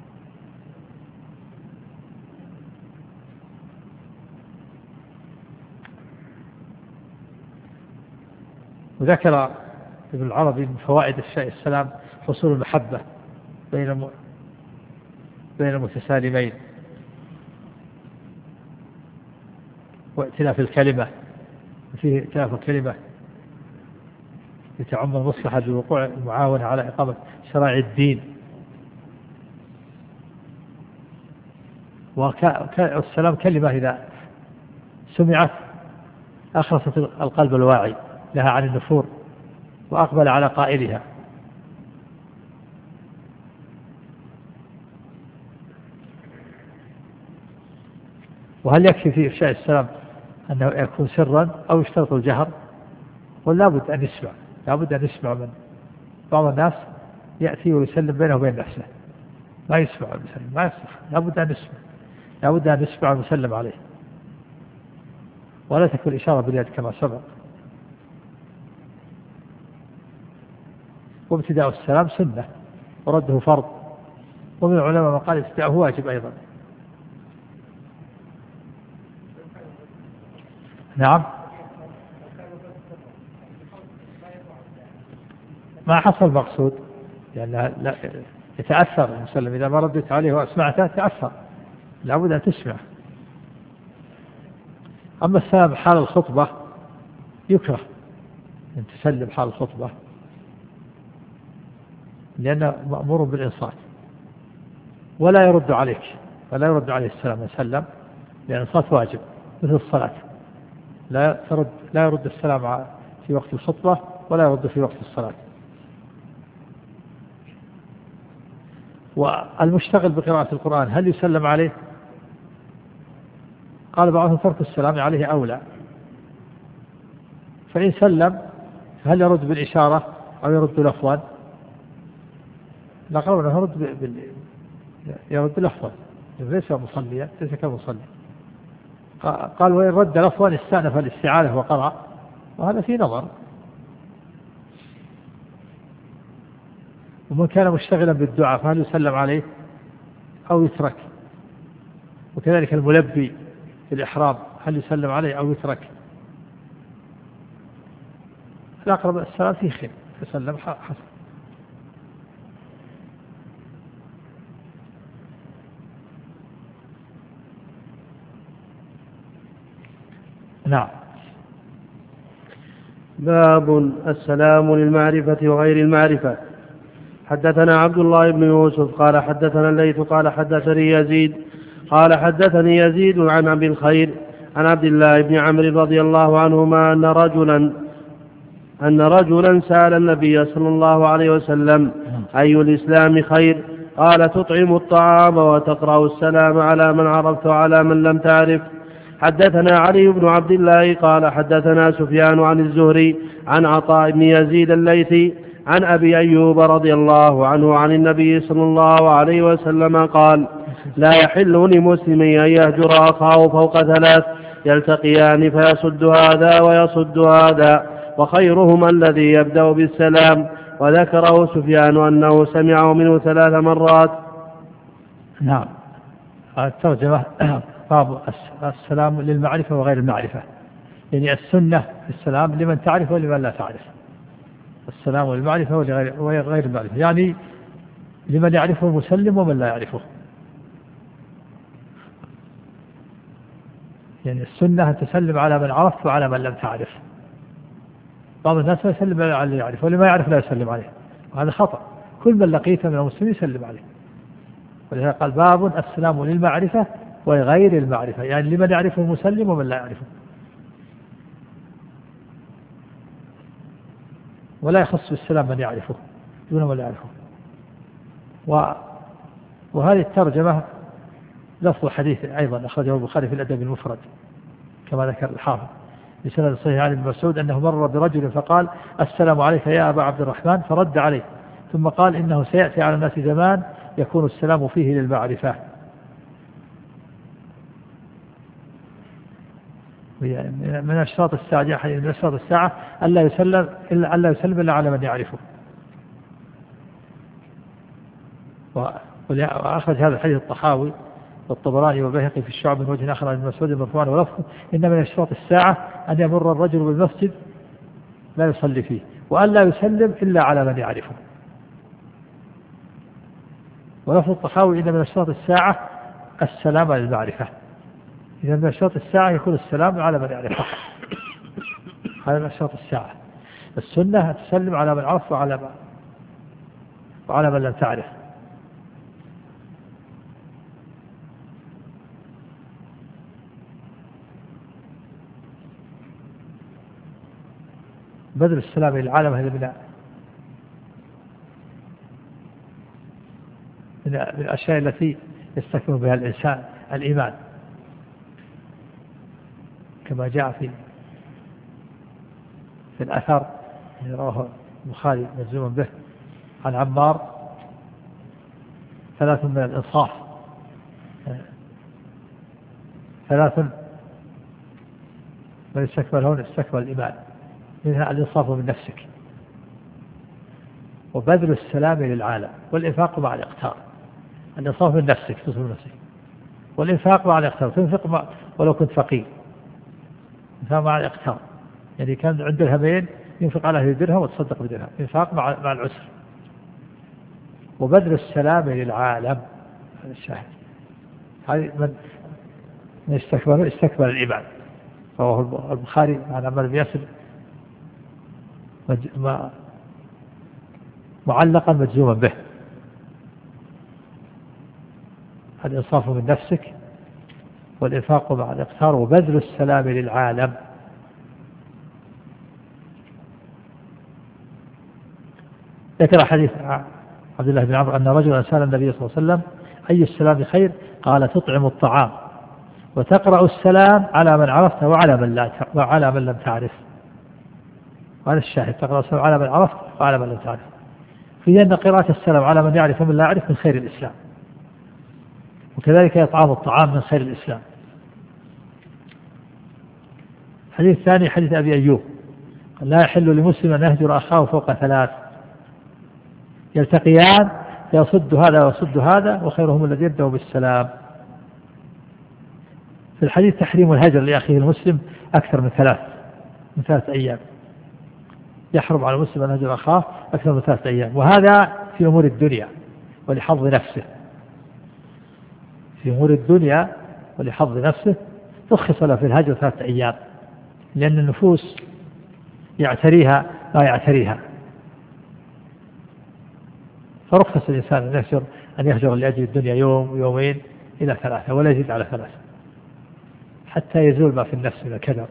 S2: وذكر ابن العربي من فوائد إفشاء السلام حصول المحبة بين المتسالمين وائتلاف الكلمة، وفيه ائتلاف الكلمة يتعم المصلحة بوقوع المعاونة على إقامة شرائع الدين. والسلام كلمة إذا سمعت أخرست القلب الواعي لها عن النفور وأقبل على قائلها. وهل يكفي في إفشاء السلام أنه يكون سرا أو يشترط الجهر؟ ولا بد أن يسمع، لا بد أن يسمع. من بعض الناس يأتي ويسلم بينه وبين نفسه ما يسمع المسلم، ما يصلح، لا بد أن يسمع، لا بد أن يسمع المسلم عليه، ولا تكون إشارة باليد كما سبق. وابتداء السلام سنة ورده فرض، ومن العلماء من قال ابتداءه واجب أيضا. نعم، ما حصل مقصود لأن لا يتأثر المسلم إذا ما ردت عليه وأسمعته تأثر، لا بد أن تسمع. أما السلام حال الخطبة يكره أن تسلم حال الخطبة، لأنه مأمور بالإنصات، ولا يرد عليك، ولا يرد عليه السلام وسلم، لأن الإنصات واجب مثل الصلاة، لا يرد السلام في وقت الخطبة ولا يرد في وقت الصلاة. والمشتغل بقراءة القرآن هل يسلم عليه؟ قال بعضهم ترك السلام عليه أولى، فإن سلم هل يرد بالإشارة أو يرد لفظا؟ لا، قالوا أنه يرد لفظا ليس مصليا، ليس كمصلي. قال وإن رد لفظا استأنف الاستعاذة وقرأ، وهذا في نظر. ومن كان مشتغلا بالدعاء فهل يسلم عليه أو يترك؟ وكذلك الملبي في الإحرام هل يسلم عليه أو يترك؟ الأقرب السلام فيه خير، يسلم حسن. نعم.
S1: باب السلام للمعرفة وغير المعرفة. حدثنا عبد الله بن يوسف قال حدثنا الليث قال حدثني يزيد قال حدثني يزيد عن أبي الخير عن عبد الله بن عمرو رضي الله عنهما أن رجلا سأل النبي صلى الله عليه وسلم أي الإسلام خير؟ قال تطعم الطعام وتقرأ السلام على من عرفت وعلى من لم تعرف. حدثنا علي بن عبد الله قال حدثنا سفيان عن الزهري عن عطاء بن يزيد الليثي عن أبي أيوب رضي الله عنه عن النبي صلى الله عليه وسلم قال لا يحل لمسلم أن يهجر أخاه فوق ثلاث يلتقيان فيصد هذا ويصد هذا وخيرهما الذي يبدأ بالسلام. وذكره سفيان أنه سمعه منه 3 مرات.
S2: نعم. الترجمة باب السلام للمعرفة وغير المعرفة، يعني السنة في السلام لمن تعرف ولمن لا تعرف. السلام للمعرفة وغير المعرفة، يعني لمن يعرفه مسلم ومن لا يعرفه. يعني السنة أن تسلم على من عرفت وعلى من لم تعرف. بعض الناس لا يسلم على اللي يعرف، واللي ما يعرف لا يسلم عليه، وهذا خطأ. كل من لقيته من المسلمين يسلم عليه. ولذلك قال باب السلام للمعرفة وغير المعرفة، يعني لمن يعرفه مسلم ومن لا يعرفه، ولا يخص بالسلام من يعرفه دون من لا يعرفه. وهذه الترجمة لفظ حديث أيضا أخرجه البخاري في الأدب المفرد كما ذكر الحافظ، بسند صحيح عن ابن مسعود أنه مر برجل فقال السلام عليك يا أبا عبد الرحمن، فرد عليه ثم قال إنه سيأتي على الناس زمان يكون السلام فيه للمعرفة. من أشراط الساعة ألا يسلم إلا على من يعرفه. وأخرج هذا الحديث الطحاوي والطبراني والبيهقي في الشعب من وجه آخر عن ابن مسعود مرفوعا ولفظه إن من أشراط الساعة أن يمر الرجل بالمسجد لا يصلي فيه وأن لا يسلم إلا على من يعرفه. ولفظ الطحاوي إن من أشراط الساعة السلام على المعرفة. إذا من أشراط الساعة يكون السلام على من يعرفه. هذا من أشراط الساعة. السنة تسلم على من عرف وعلى من لم تعرف. بذل السلام للعالم هذا من الأشياء التي يستكمل بها الإنسان الإيمان، كما جاء في الأثر الذي رواه البخاري مجزوما به عن عمار 3 من الإنصاف، 3 من استكملهن استكمل الإيمان، منها الإنصاف من نفسك وبذل السلام للعالم والإنفاق مع الإقتار. الإنصاف من نفسك تصل من نفسك، والإنفاق مع الإقتار تنفق ولو كنت فقير. إنفاق مع الإقتار يعني كان عنده درهمين ينفق على هذه الدرهم وتصدق بدرهم. إنفاق مع العسر. وبذل السلام للعالم هذا الشاهد. هذه من استكمل الإيمان. رواه البخاري عن عمار بن ياسر معلقا مجزوما به. الإنصاف من نفسك والإنفاق مع الإقتار وبذل السلام للعالم. ذكر حديث عبد الله بن عمرو أن رجلا سأل النبي صلى الله عليه وسلم أي السلام خير؟ قال تطعم الطعام وتقرأ السلام على من عرفت وعلى من لم تعرف. وهذا الشاهد، تقرأ السلام على من عرفت وعلى من لم تعرف. في أن قراءة السلام على من يعرف ومن لا يعرف من خير الإسلام، وكذلك إطعام الطعام من خير الإسلام. الحديث الثاني حديث أبي أيوب لا يحل لمسلم أن يهجر أخاه فوق 3 يلتقيان فيصد هذا ويصد هذا وخيرهم الذي يبدأ بالسلام. في الحديث تحريم الهجر لأخيه المسلم أكثر من 3 أيام. يحرم على المسلم أن يهجر أخاه أكثر من 3 أيام، وهذا في أمور الدنيا ولحظ نفسه. في أمور الدنيا ولحظ نفسه رخص له في الهجر 3 أيام، لأن النفوس يعتريها ما يعتريها، فرخص الإنسان أن يهجر لأجل الدنيا يوم ويومين إلى 3 ولا يزيد على 3 حتى يزول ما في النفس من الكدر.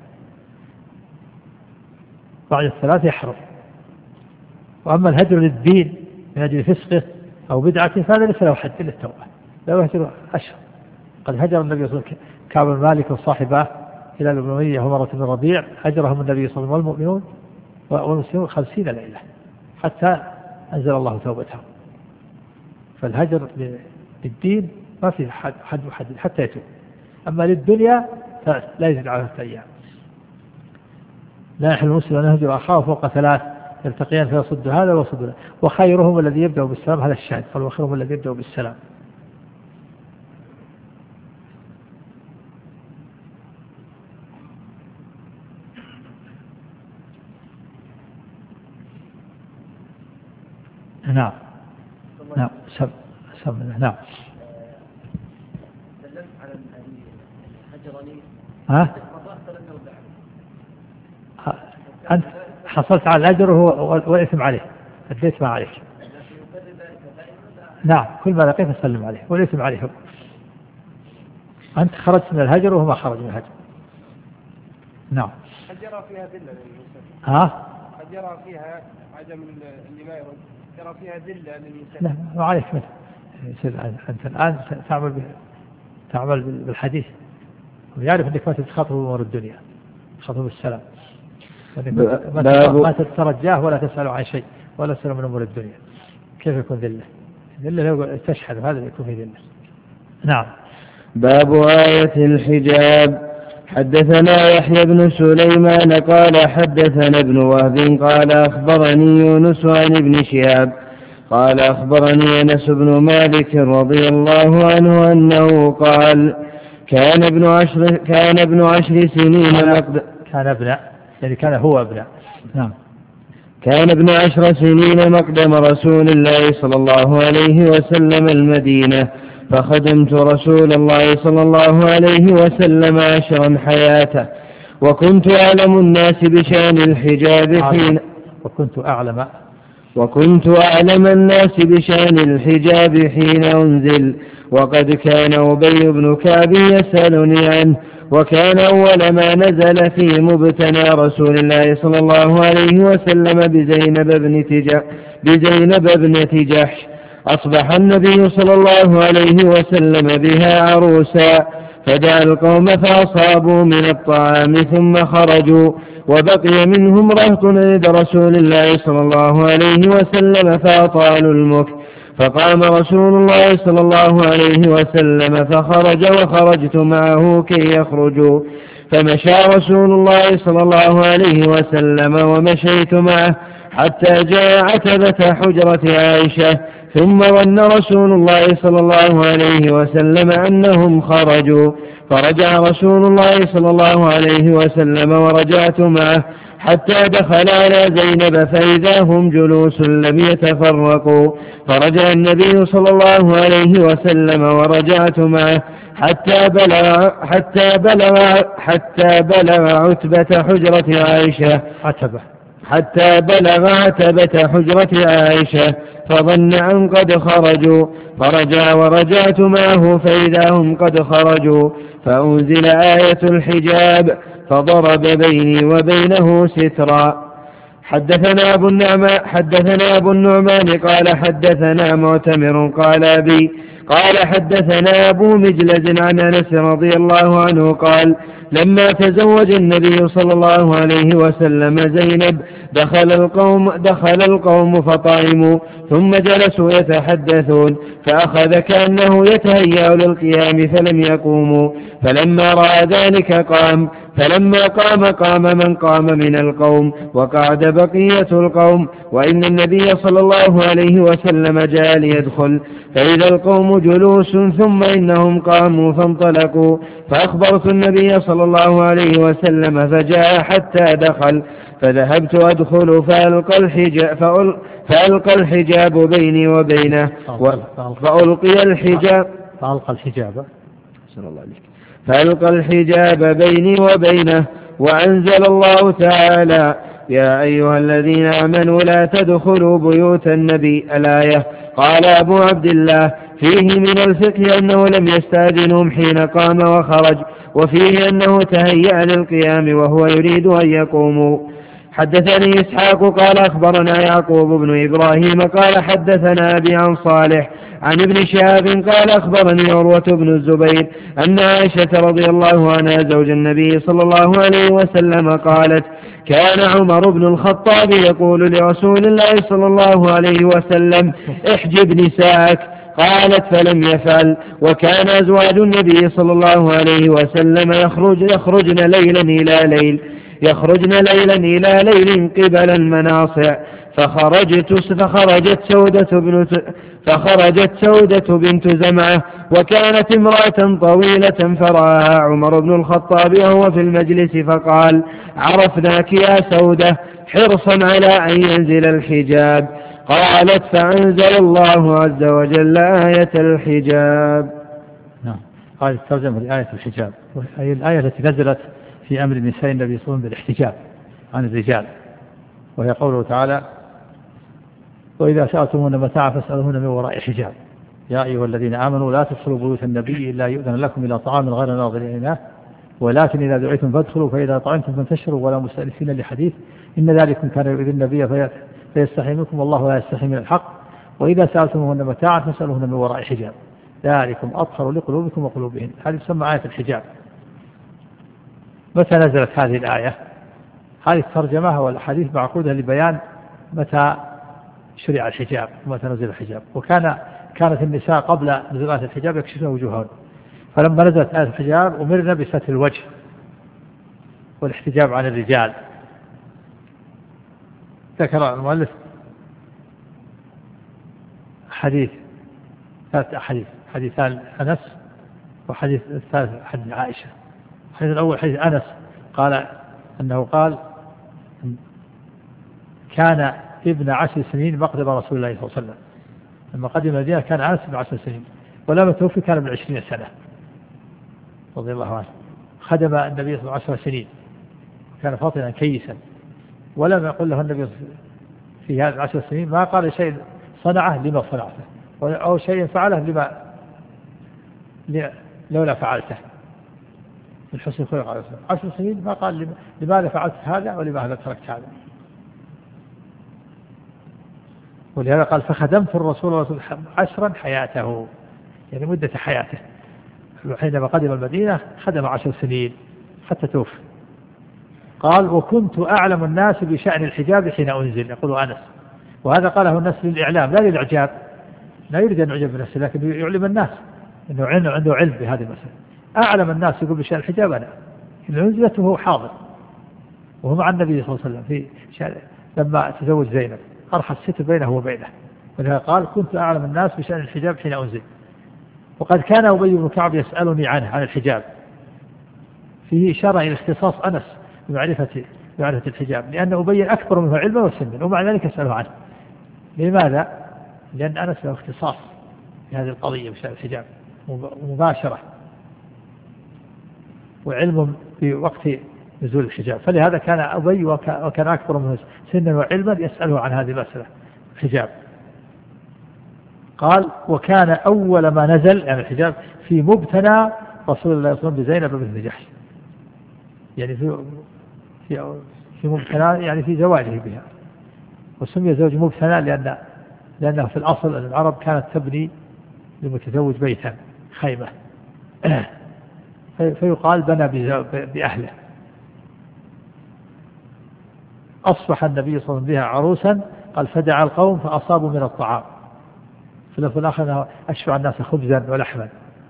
S2: بعد 3 يحرم. وأما الهجر للدين من أجل فسقه أو بدعته فهذا ليس له حد إلا التوبة، لا يهجر أشهر. قد هجر النبي صلى الله عليه وسلم كعب بن مالك وصاحبه إلى الأموية ومرة بن ربيع، هجرهم النبي صلى الله عليه وسلم والمؤمنون والمسلمون 50 ليلة حتى أنزل الله توبتهم. فالهجر للدين ما فيه حد محدد حتى يتوب. أما للدنيا لا يزيد على 3 أيام. لا يحل المسلم أن يهجر أخاه فوق 3 يلتقيان فيصد هذا ويصد هذا وخيرهم الذي يبدأ بالسلام. هذا الشاهد، قال وخيرهم الذي يبدأ بالسلام. نعم نعم نعم.
S3: سلمت على الذي هجرني
S2: أنت حصلت على الأجر والإثم عليه، أديت ما عليك. نعم، كل ما لقيت سلم عليه والإثم عليه. أنت خرجت من الهجر وهو ما خرج من الهجر. نعم.
S3: قد يرى فيها ذلة للمسلم. قد يرى فيها عدم اللي ما يرد، يرى فيها ذلة للمسلم.
S2: لا، ما عليك منه. أنت الآن تعمل بالحديث ويعرف أنك ما تتخاطب بأمور الدنيا. خطب السلام ما تترجاه ولا تسأل عن شيء ولا تسأل من أمور الدنيا. كيف يكون ذلة؟ ذلة لو تشهد هذا يكون في ذلة. نعم.
S4: باب آية الحجاب. حدثنا يحيى بن سليمان قال حدثنا ابن وهب قال أخبرني يونس عن ابن شهاب قال أخبرني أنس بن مالك رضي الله عنه أنه قال كان ابن عشر سنين
S2: كان هو ابن. نعم.
S4: كان ابن 10 سنين مقدم رسول الله صلى الله عليه وسلم المدينة، فخدمت رسول الله صلى الله عليه وسلم 10 حياته، وكنت أعلم الناس بشأن الحجاب الناس بشأن الحجاب حين أنزل، وقد كان أبي بن كعب يسألني عنه، وكان أول ما نزل في مبتنى رسول الله صلى الله عليه وسلم بزينب ابنة جحش. أصبح النبي صلى الله عليه وسلم بها عروسا، فدعا القوم فأصابوا من الطعام ثم خرجوا، وبقي منهم رهط عند رسول الله صلى الله عليه وسلم فأطالوا المكث، فقام رسول الله صلى الله عليه وسلم فخرج وخرجت معه كي يخرجوا، فمشى رسول الله صلى الله عليه وسلم ومشيت معه حتى جاء عتبة حجرة عائشة، ثم ظن رسول الله صلى الله عليه وسلم أنهم خرجوا، فرجع رسول الله صلى الله عليه وسلم ورجعت معه حتى دخل على زينب فإذا هم جلوس لم يتفرقوا، فرجع النبي صلى الله عليه وسلم ورجعت معه حتى بلغ عتبة حجرة عائشة فظن أن قد خرجوا، فرجع ورجعت معه فإذا هم قد خرجوا، فأنزل آية الحجاب فضرب بيني وبينه سترا. حدثنا أبو النعمان قال حدثنا معتمر قال أبي قال حدثنا أبو مجلز عن أنس رضي الله عنه قال لما تزوج النبي صلى الله عليه وسلم زينب دخل القوم فطعموا، ثم جلسوا يتحدثون، فأخذ كأنه يتهيأ للقيام فلم يقوموا، فلما رأى ذلك قام، فلما قام من قام من القوم، وقعد بقية القوم، وإن النبي صلى الله عليه وسلم جاء ليدخل، فإذا القوم جلوس، ثم إنهم قاموا فانطلقوا، فأخبرت النبي صلى الله عليه وسلم فجاء حتى دخل، فذهبت أدخل فألقى الحجاب بيني وبينه فألقى الحجاب بيني وبينه، وأنزل الله تعالى يا أيها الذين آمنوا لا تدخلوا بيوت النبي الآية. قال أبو عبد الله فيه من الفقه أنه لم يستأذنهم حين قام وخرج، وفيه أنه تهيأ للقيام وهو يريد أن يقوموا. حدثني إسحاق قال أخبرنا يعقوب بن إبراهيم قال حدثنا أبي عن صالح عن ابن شهاب قال أخبرني عروة بن الزبير أن عائشة رضي الله عنها زوج النبي صلى الله عليه وسلم قالت كان عمر بن الخطاب يقول لرسول الله صلى الله عليه وسلم احجب نساءك، قالت فلم يفعل، وكان أزواج النبي صلى الله عليه وسلم يخرجن ليلا إلى ليل قبل المناصع، فخرجت سودة بنت زمعة، وكانت امرأة طويلة، فرآها عمر بن الخطاب وهو في المجلس فقال عرفناك يا سودة، حرصا على أن ينزل الحجاب. قالت فأنزل الله عز وجل آية الحجاب.
S2: نعم. قال الترجمة لآية الحجاب، وهي الآية التي نزلت في أمر النساء النبي صلى الله عليه وسلم بالاحتجاب عن الرجال، وهي قوله تعالى وإذا سألتموهن متاعا فاسألوهن من وراء حجاب، يا أيها الذين آمنوا لا تدخلوا بيوت النبي إلا يؤذن لكم إلى طعام غير ناظرين إناه، ولكن إذا دعيتم فادخلوا فإذا طعمتم فانتشروا ولا مستأنسين لحديث، إن ذلكم كان يؤذي النبي فيستحي منكم والله لا يستحي من الحق، وإذا سألتموهن متاعا فاسألوهن من وراء حجاب ذلكم أطهر لقلوبكم وقلوبهن. هذه تسمى آية الحجاب. متى نزلت هذه الآية؟ هذه الترجمة والحديث معقودة لبيان متى شرع الحجاب ومتى نزل الحجاب. كانت النساء قبل نزول آية الحجاب يكشفن وجوههن، فلما نزلت آية الحجاب أمرنا بستر الوجه والاحتجاب عن الرجال. ذكر المؤلف ثلاث أحاديث، حديثان أنس وحديث الثالث حديث عائشة. الحديث الأول حديث أنس قال أنه قال كان ابن 10 سنين مقدم رسول الله صلى الله عليه وسلم، لما قدم المدينة كان أنس ابن 10 سنين، ولما توفي كان ابن 20 سنة رضي الله عنه. خدم النبي صلى الله عليه وسلم 10 سنين، كان فاطنا كيسا، ولم يقل له النبي في هذه 10 سنين ما قال شيء صنعه لما صنعته، أو شيء فعله لولا فعلته من حسن خلق عليه السلام. 10 سنين ما قال لماذا فعلت هذا ولماذا تركت هذا. ولهذا قال فخدمت الرسول 10 حياته، يعني مدة حياته، حينما قدم المدينة خدم 10 سنين حتى توفي. قال وكنت أعلم الناس بشأن الحجاب حين أنزل، يقول أنس، وهذا قاله الناس للإعلام لا للإعجاب، لا يريد أن يعجب بنفسه لكن يعلم الناس أنه عنده علم بهذه المسألة. أعلم الناس يقول بشأن الحجاب أنا، إن أنزلته وهو حاضر وهو مع النبي صلى الله عليه وسلم في لما تزوج زينب، أرخى الستر بينه وبينه، ولهذا قال كنت أعلم الناس بشأن الحجاب حين أنزل. وقد كان أبي بن كعب يسألني عنه عن الحجاب، فيه إشارة إلى اختصاص أنس بمعرفة الحجاب، لأن أبي أكبر منه علما وسنا ومع ذلك يسأله عنه. لماذا؟ لأن أنس له اختصاص في هذه القضية بشأن الحجاب مباشرة وعلم في وقت نزول الحجاب، فلهذا كان أبي وكان أكبر منه سنا وعلما يسأله عن هذه المسألة الحجاب. قال وكان أول ما نزل يعني الحجاب في مبتنى رسول الله صلى الله عليه وسلم بزينب بنت جحش، يعني في مبتنى يعني في زواجه بها، وسمي زوج مبتنى لأنه في الأصل أن العرب كانت تبني للمتزوج بيتا خيمة فيقال بنى بأهله. أصبح النبي صلى الله عليه وسلم بها عروسا، قال فدعا القوم فأصابوا من الطعام، في اللفظ الآخر أنه أشبع الناس خبزا ولحما،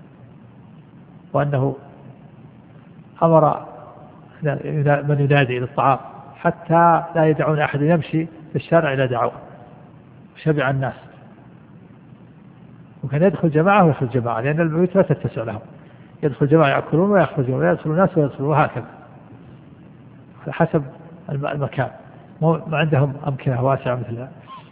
S2: وأنه أمر من ينادي إلى الطعام حتى لا يدعون أحد يمشي في الشارع إلى دعوه، شبع الناس. وكان يدخل جماعة ويخرج جماعة، لأن البيوت لا تتسع لهم، يدخل جماعة يأكلون ويخرجون ويدخل الناس ويدخلون، وهكذا حسب المكان، ما عندهم أمكنة واسعة مثل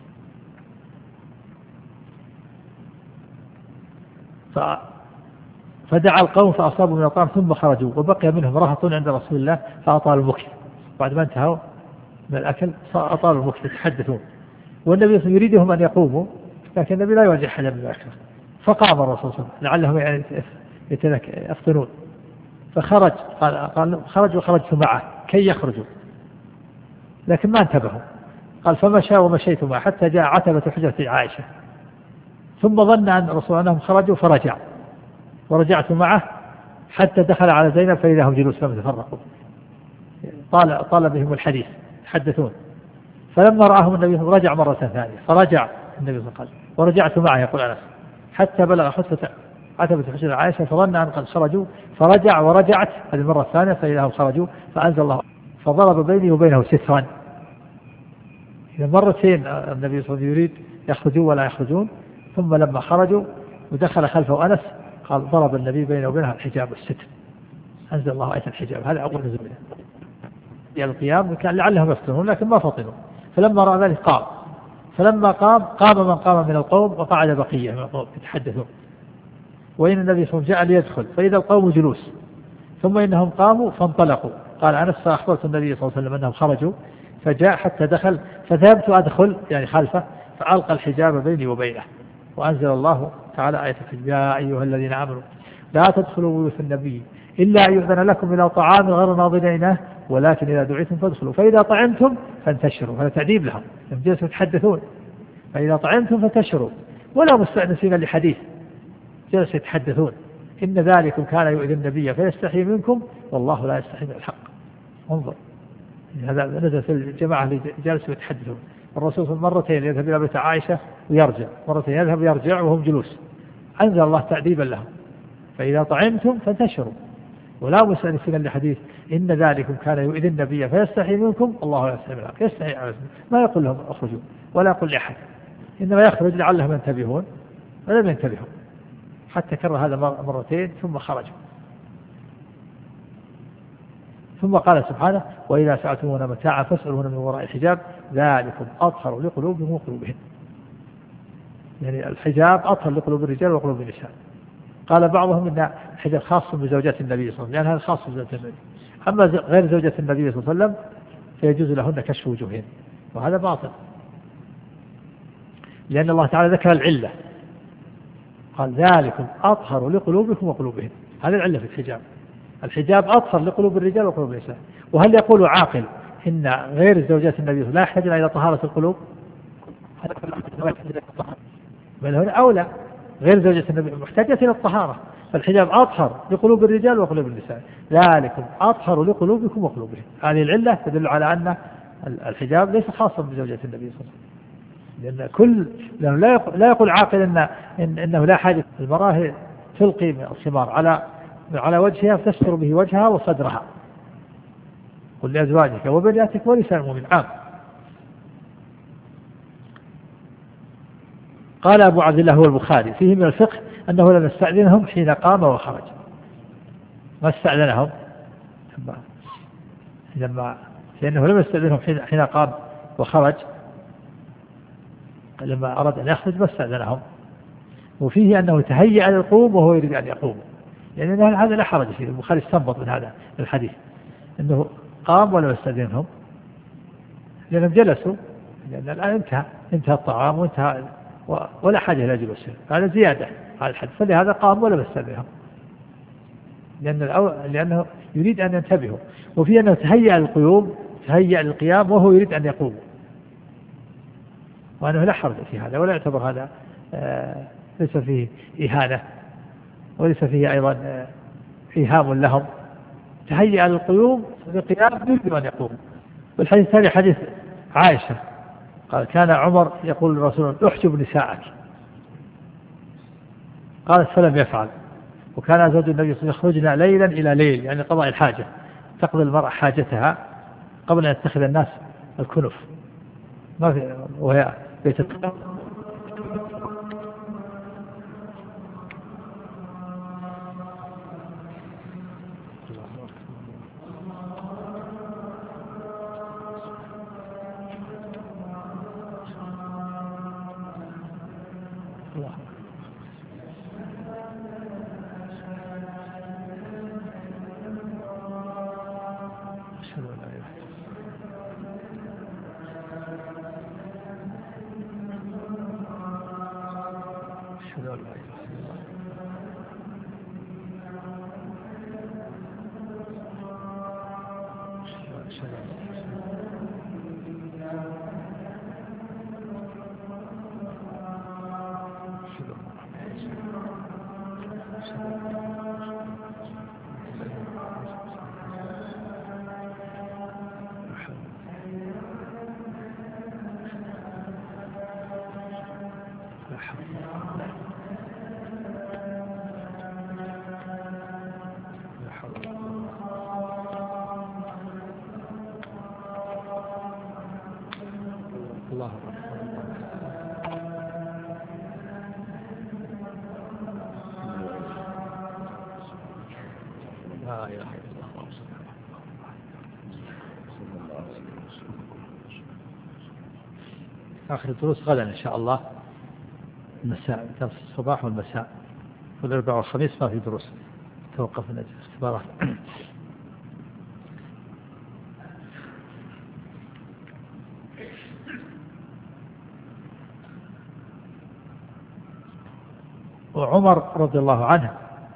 S2: فدعا القوم فأصابوا من الطعام ثم خرجوا، وبقي منهم رهط عند رسول الله فأطالوا المكث، بعد ما انتهوا من الأكل أطالوا المكث يتحدثون، والنبي يريدهم أن يقوموا لكن النبي لا يواجه حدا من الأكل، فقام الرسول صلى الله عليه وسلم لعلهم يعني يفتنون، فخرج قال خرج وخرجت معه كي يخرجوا، لكن ما انتبهوا. قال فمشى ومشيت معه حتى جاء عتبة حجرة عائشة، ثم ظن أن الرسول أنهم خرجوا فرجع، ورجعت معه حتى دخل على زينب فإذا هم جلوس لم يتفرقوا، طال بهم الحديث يتحدثون، فلما رآهم النبي رجع مرة ثانية، فرجع النبي صلى الله عليه وسلم ورجعت معه يقول أنس حتى بلغ حتة عتبة حجرة عائشة فظن أن قد خرجوا، فرجع ورجعت هذه المرة الثانية فإذا هم خرجوا، فأنزل الله فضرب بيني وبينه سترا. إذا مرتين النبي صلى الله عليه وسلم يريد يخرجوا ولا يخرجون، ثم لما خرجوا ودخل خلفه أنس قال ضرب النبي بينه وبينها الحجاب والستر، أنزل الله آية الحجاب. هذا أول نزول يعني القيام كان لعلهم يفطنون لكن ما فطنوا، فلما رأى ذلك قام، فلما قام من قام من القوم وقعد بقية من القوم يتحدثون، وإن النبي صلى الله عليه وسلم جاء ليدخل فإذا القوم جلوس، ثم إنهم قاموا فانطلقوا. قال أنس فأخبرت النبي صلى الله عليه وسلم أنهم خرجوا فجاء حتى دخل فذهبت أدخل يعني خلفه فألقى الحجاب بيني وبينه، وأنزل الله تعالى آية يا أيها الذين آمنوا لا تدخلوا بيوت النبي إلا أن يؤذن لكم إلى طعام غير ناظرين ولكن إذا دعيتم فادخلوا فإذا طعمتم فانتشروا. هذا تعذيب لهم لم جلسوا يتحدثون، فإذا طعمتم فانتشروا ولا مستأنسين لحديث، جلسوا يتحدثون إن ذلكم كان يؤذي النبي فيستحي منكم والله لا يستحي من الحق. انظر، هذا نزل في الجماعة اللي جالسوا يتحدثون. الرسول مرتين يذهب إلى بيت عائشة ويرجع، مرتين يذهب ويرجع وهم جلوس. أنزل الله تأديبا لهم: فإذا طعمتم فانتشروا. ولا مسألة لحديث إن ذلكم كان يؤذي النبي فيستحي منكم والله لا يستحي من الحق. يستحي، ما يقول لهم اخرجوا ولا يقول لأحد، إنما يخرج لعلهم ينتبهون ولم ينتبهوا حتى كرر هذا مرتين ثم خرجوا. ثم قال سبحانه: وإذا سألتمونا متاعا فاسألوهن من وراء الحجاب ذلكم أطهر لقلوبهم وقلوبهم. يعني الحجاب أطهر لقلوب الرجال وقلوب النساء. قال بعضهم إن الحجاب خاص بزوجات النبي صلى الله عليه وسلم، لأن هذا خاص بزوجات النبي. أما غير زوجة النبي صلى الله عليه وسلم فيجوز لهن كشف وجوههن، وهذا باطل، لأن الله تعالى ذكر العلة، قال: ذلكم أطهر لقلوبكم وقلوبهم. هذه العلة في الحجاب. الحجاب أطهر لقلوب الرجال وقلوب النساء. وهل يقول عاقل إن غير زوجات النبي لا يحتاج إلى طهارة القلوب؟ بل هنا أولى، غير زوجة النبي محتاجة إلى الطهارة. فالحجاب أطهر لقلوب الرجال وقلوب النساء. ذلكم أطهر لقلوبكم وقلوبهم. هذه العلة تدل على أن الحجاب ليس خاصا بزوجة النبي صلى الله عليه وسلم، لأنه لا يقول عاقل إنه لا حاجة. المرأة تلقي من الخمار على وجهها فتستر به وجهها وصدرها. قل لأزواجك وبناتك ونساء المؤمنين. عام. قال أبو عبد الله هو البخاري: فيه من الفقه أنه لم يستأذنهم حين قام وخرج. ما استأذنهم لأنه لم يستأذنهم حين قام وخرج. لما أراد أن يخرج ما استأذنهم. وفيه أنه تهيأ للقوم وهو يريد أن يقوم، لأن هذا لا حرج فيه. البخاري استنبط من هذا الحديث أنه قام ولم يستأذنهم لأنهم جلسوا، لأن الآن انتهى الطعام وانتهى ولا حاجة إلى جلوسهم. هذا زيادة على الحد، فلهذا قام ولم يستأذنهم لأنه يريد أن ينتبهوا. وفي أنه تهيأ للقيام وهو يريد أن يقوم، وأنه لا حرج في هذا، ولا يعتبر هذا ليس فيه إهانة، وليس فيه أيضا إيهام لهم. تهيأ للقيام يريد أن يقوم. والحديث الثاني حديث عائشة قال: كان عمر يقول للرسول: احجب نساءك. قالت: فلم يفعل. وكان زوج النبي صلى الله عليه وسلم يخرجنا ليلا إلى ليل، يعني قضاء الحاجة، تقضي المرأة حاجتها قبل أن يتخذ الناس الكنف، ما في وهي بيتتقى. الله لا إله إلا الله. آخر الدروس غدا إن شاء الله، المساء، درس الصباح والمساء، والأربعاء والخميس ما في دروس، توقفنا اختبارات. وعمر رضي الله عنه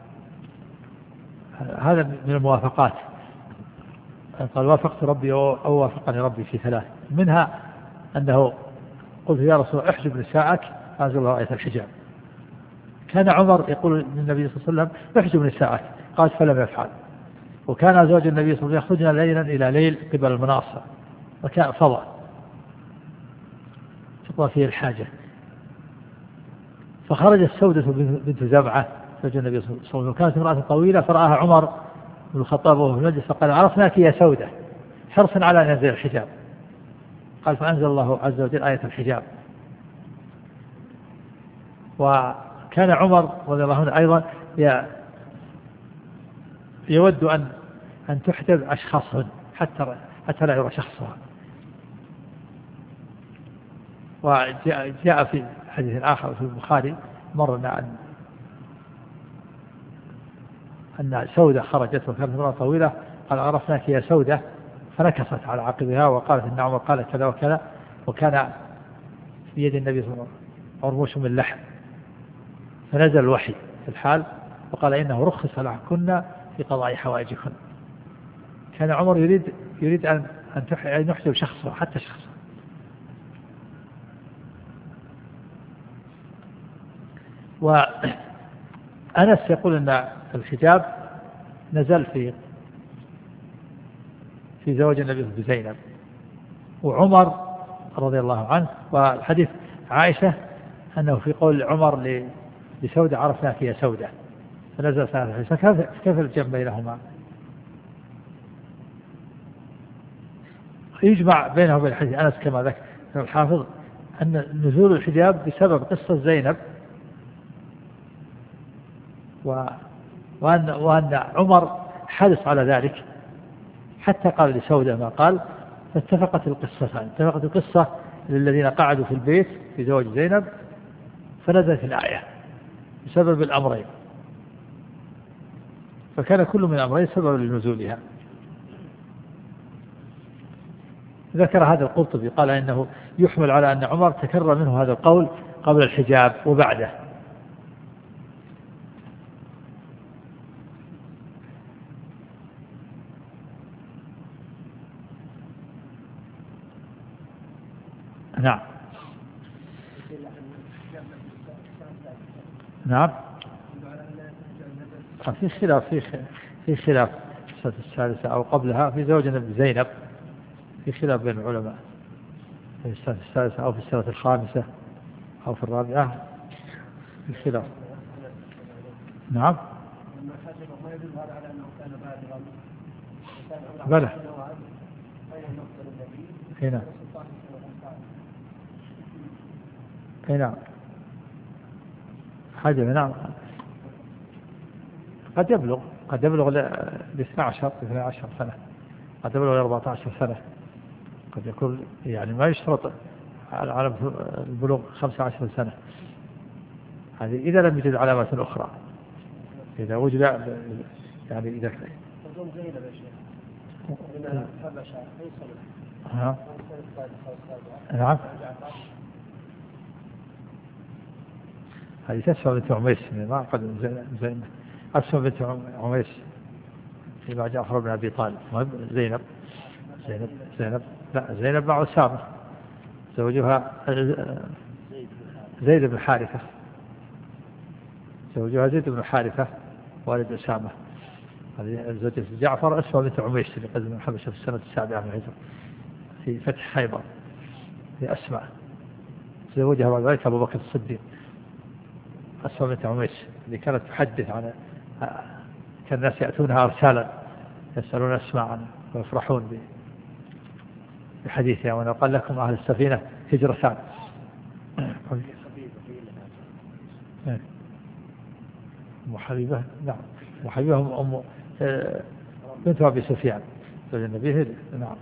S2: هذا من الموافقات، قال: وافقت ربي أو وافقني ربي في ثلاث، منها أنه قلت: يا رسول الله احجب نساءك، أنزل الله آية الحجاب. كان عمر يقول للنبي صلى الله عليه وسلم احجب نساءك، قال فلم يفعل. وكان أزواج النبي صلى الله عليه وسلم يخرجن ليلا إلى ليل قبل المناصة، وكان فضى تقضى فيه الحاجة. فخرجت سودة بنت زمعة زوج النبي صلى الله عليه وسلم، وكانت امرأة طويلة، فرآها عمر بن الخطاب وهو في المجلس فقال عرفناك يا سودة، حرصا على أن ينزل الحجاب. قال فأنزل الله عز وجل آية الحجاب. وكان عمر رضي الله عنه أيضا يود أن تحجب أشخاصهن حتى لا يرى شخصها. وجاء في حديث آخر في البخاري مرنا أن سودة خرجت وكانت امرأة طويلة، قال عرفناك يا سودة، فنكصت على عقبها وقالت إن عمر قال كذا وكذا، وكان في يد النبي صلى الله عليه وسلم عرموش من لحم، فنزل الوحي في الحال وقال إنه رخص لكن في قضاء حوائجكن. كان عمر يريد أن يحجب شخصه حتى شخصه. وأنس يقول أن الحجاب نزل في زواج النبي بزينب، وعمر رضي الله عنه، والحديث عائشة أنه في قول عمر لسودة عرفناك يا سودة، فنزل ثلاثة. كيف الجمع بينهما؟ يجمع بينه وبين الحديث أنس كما ذكر الحافظ أن نزول الحجاب بسبب قصة زينب، وأن عمر حرص على ذلك حتى قال لسودة ما قال، فاتفقت القصة للذين قعدوا في البيت في زواج زينب، فنزلت الآية بسبب الأمرين، فكان كل من الأمرين سبب لنزولها. ذكر هذا القرطبي قال إنه يحمل على أن عمر تكرر منه هذا القول قبل الحجاب وبعده. نعم في خلاف السنة الثالثة أو قبلها في زوج النبي زينب، في خلاف بين العلماء في السنة الثالثة أو في السنة الخامسة أو في الرابعة، في خلاف. نعم بلى هنا نعم حاجة. نعم قد يبلغ ل 12 سنة، قد يبلغ ل 14 سنة، قد يكون يعني ما يشترط على البلوغ 15 سنة، هذه إذا لم يوجد علامات أخرى. إذا وجد يعني إذا نعم هذه تسمى بنت عميس، ما قد زينب أسمى بنت عميس في جعفر بن أبي طالب. زينب مع أسامة زوجها زيد بن حارثة، والد أسامة. هذه زوجة جعفر أسمى بنت عميس اللي قدم الحبشة في السنة 7 من الهجرة في فتح خيبر، في أسماء زوجها بعد ذلك أبو بكر الصديق. أسمى بنت عميس اللي كانت تحدث عن كان الناس يأتونها أرسالا يسألون أسماء عنه ويفرحون بحديثها، وأنا قال لكم أهل السفينة هجرتان. حبيبة نعم، وحبيبة أم بنت أبي سفيان زوج النبي. نعم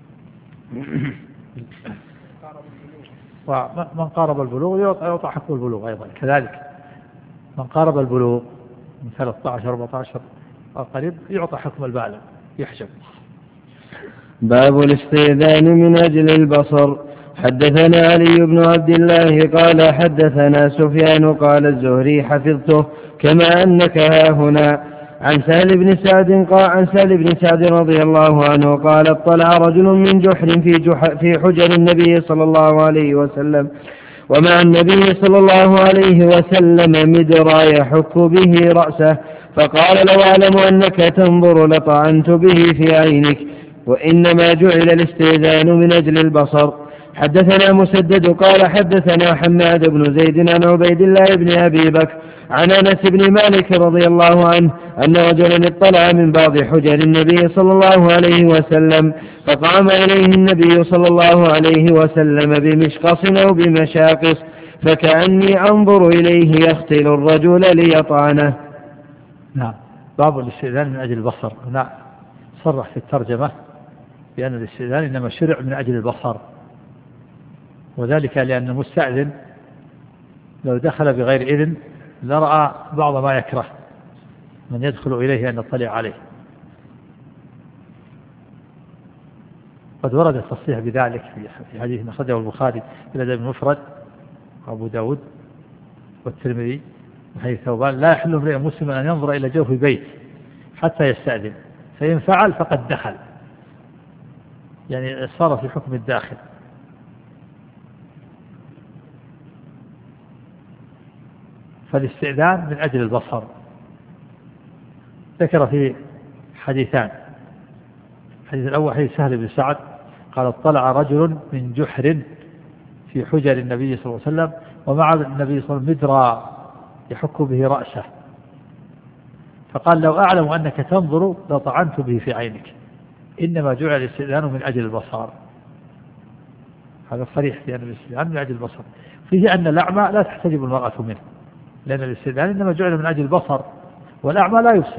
S2: ومن قارب البلوغ يعطى حكم البلوغ أيضا كذلك، من قارب البلوغ من 13 14 قريب يعطى حكم البالغ يحجب.
S4: باب الاستئذان من أجل البصر. حدثنا علي بن عبد الله قال حدثنا سفيان قال الزهري حفظته كما أنك هاهنا عن سهل بن سعد رضي الله عنه قال اطلع رجل من جحر في حجر النبي صلى الله عليه وسلم ومع النبي صلى الله عليه وسلم مدرا يحك به رأسه، فقال لو أعلم أنك تنظر لطعنت به في عينك، وإنما جعل الاستئذان من أجل البصر. حدثنا مسدد قال حدثنا حماد بن زيد عن عبيد الله بن أبي بكر عن أنس بن مالك رضي الله عنه أن رجلا اطلع من بعض حجر النبي صلى الله عليه وسلم، فقام إليه النبي صلى الله عليه وسلم بمشقص أو بمشاقص، فكأني أنظر إليه يختل الرجل ليطعنه.
S2: نعم. باب الاستئذان من أجل البصر. نعم. صرح في الترجمة بأن الاستئذان إنما شرع من أجل البصر، وذلك لأن المستأذن لو دخل بغير إذن لرأى بعض ما يكره من يدخل إليه أن يطلع عليه. قد ورد التصريح بذلك في حديث أخرجه البخاري في الأدب المفرد وأبو داود والترمذي من حديث ثوبان: لا يحل امرئ مسلم أن ينظر إلى جوف بيت حتى يستأذن، فإن فعل فقد دخل، يعني صار في حكم الداخل. فالاستئذان من أجل البصر. ذكر في حديثان: الحديث الأول حديث سهل بن سعد قال: اطلع رجل من جحر في حجر النبي صلى الله عليه وسلم ومع النبي صلى الله عليه وسلم مدرا يحك به رأسه، فقال: لو أعلم أنك تنظر لطعنت به في عينك، إنما جعل الاستئذان من أجل البصر. هذا صريح في أن الاستئذان من أجل البصر. فيه أن الأعمى لا تحتجب المرأة منه، لأن الاستئذان إنما جعل من أجل البصر، والأعمى لا يبصر.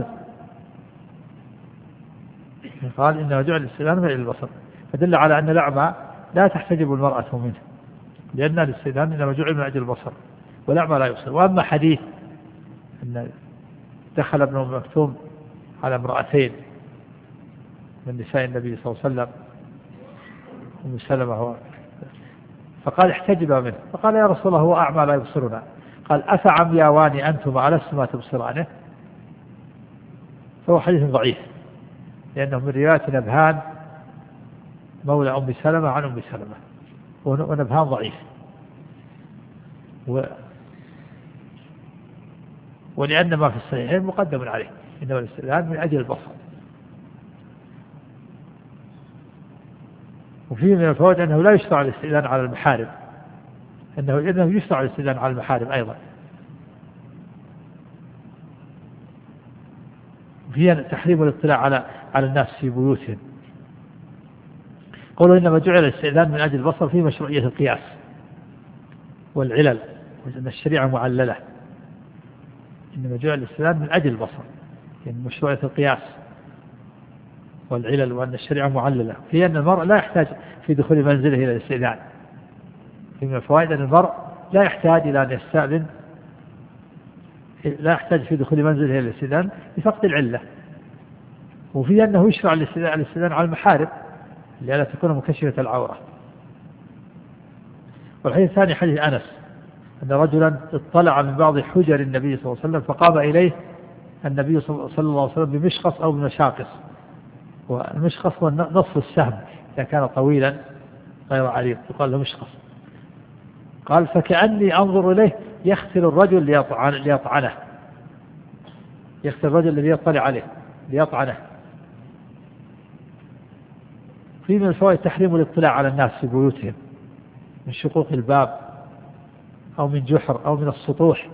S2: قال: إنما جعل الاستئذان من أجل البصر، فدل على أن الأعمى لا تحتجب المرأة منه، لأن الاستئذان إنما جعل من أجل البصر، والأعمى لا يبصر. وأما حديث أن دخل ابن أم مكتوم على امرأتين من نساء النبي صلى الله عليه وسلم، أم سلمة، فقال: احتجبا منه، فقال: يا رسول الله هو أعمى لا يبصرنا. قال: أفعمياوان أنتما ألستما تبصرانه؟ فهو حديث ضعيف، لأنه من رواية نبهان مولى أم سلمة عن أم سلمة، ونبهان ضعيف. ولأن ما في الصحيحين مقدم عليه، إنما الاستئذان من أجل البصر. وفيه من الفوائد أنه لا يشرع الاستئذان على المحارم، إنه يشرع الاستئذان على المحارم أيضا. فيه تحريم الاطلاع على الناس في بيوتهم. قولوا إنما جعل الاستئذان من أجل البصر في مشروعية القياس والعلل، وأن الشريعة معللة. إنما جعل الاستئذان من أجل البصر، يعني مشروعية القياس والعلل، وأن الشريعة معللة. في أن المرء لا يحتاج في دخول منزله إلى الاستئذان. من الفوائد أن المرء لا يحتاج إلى أن يستأذن، لا يحتاج في دخول منزله إلى الاستئذان لفقد العلة. وفي أنه يشرع الاستئذان على المحارم لألا تكون مكشفة العورة. والحديث الثاني حديث أنس أن رجلا اطلع من بعض حجر النبي صلى الله عليه وسلم، فقام إليه النبي صلى الله عليه وسلم بمشخص أو بمشاقص. والمشخص هو نصف السهم إذا كان طويلا غير عريض يقال له مشخص. قال: فكأني أنظر إليه يختل الرجل ليطعنه، يختل الرجل الذي يطلع عليه ليطعنه. في من الفوائد تحريم الاطلاع على الناس في بيوتهم من شقوق الباب أو من جحر أو من السطوح.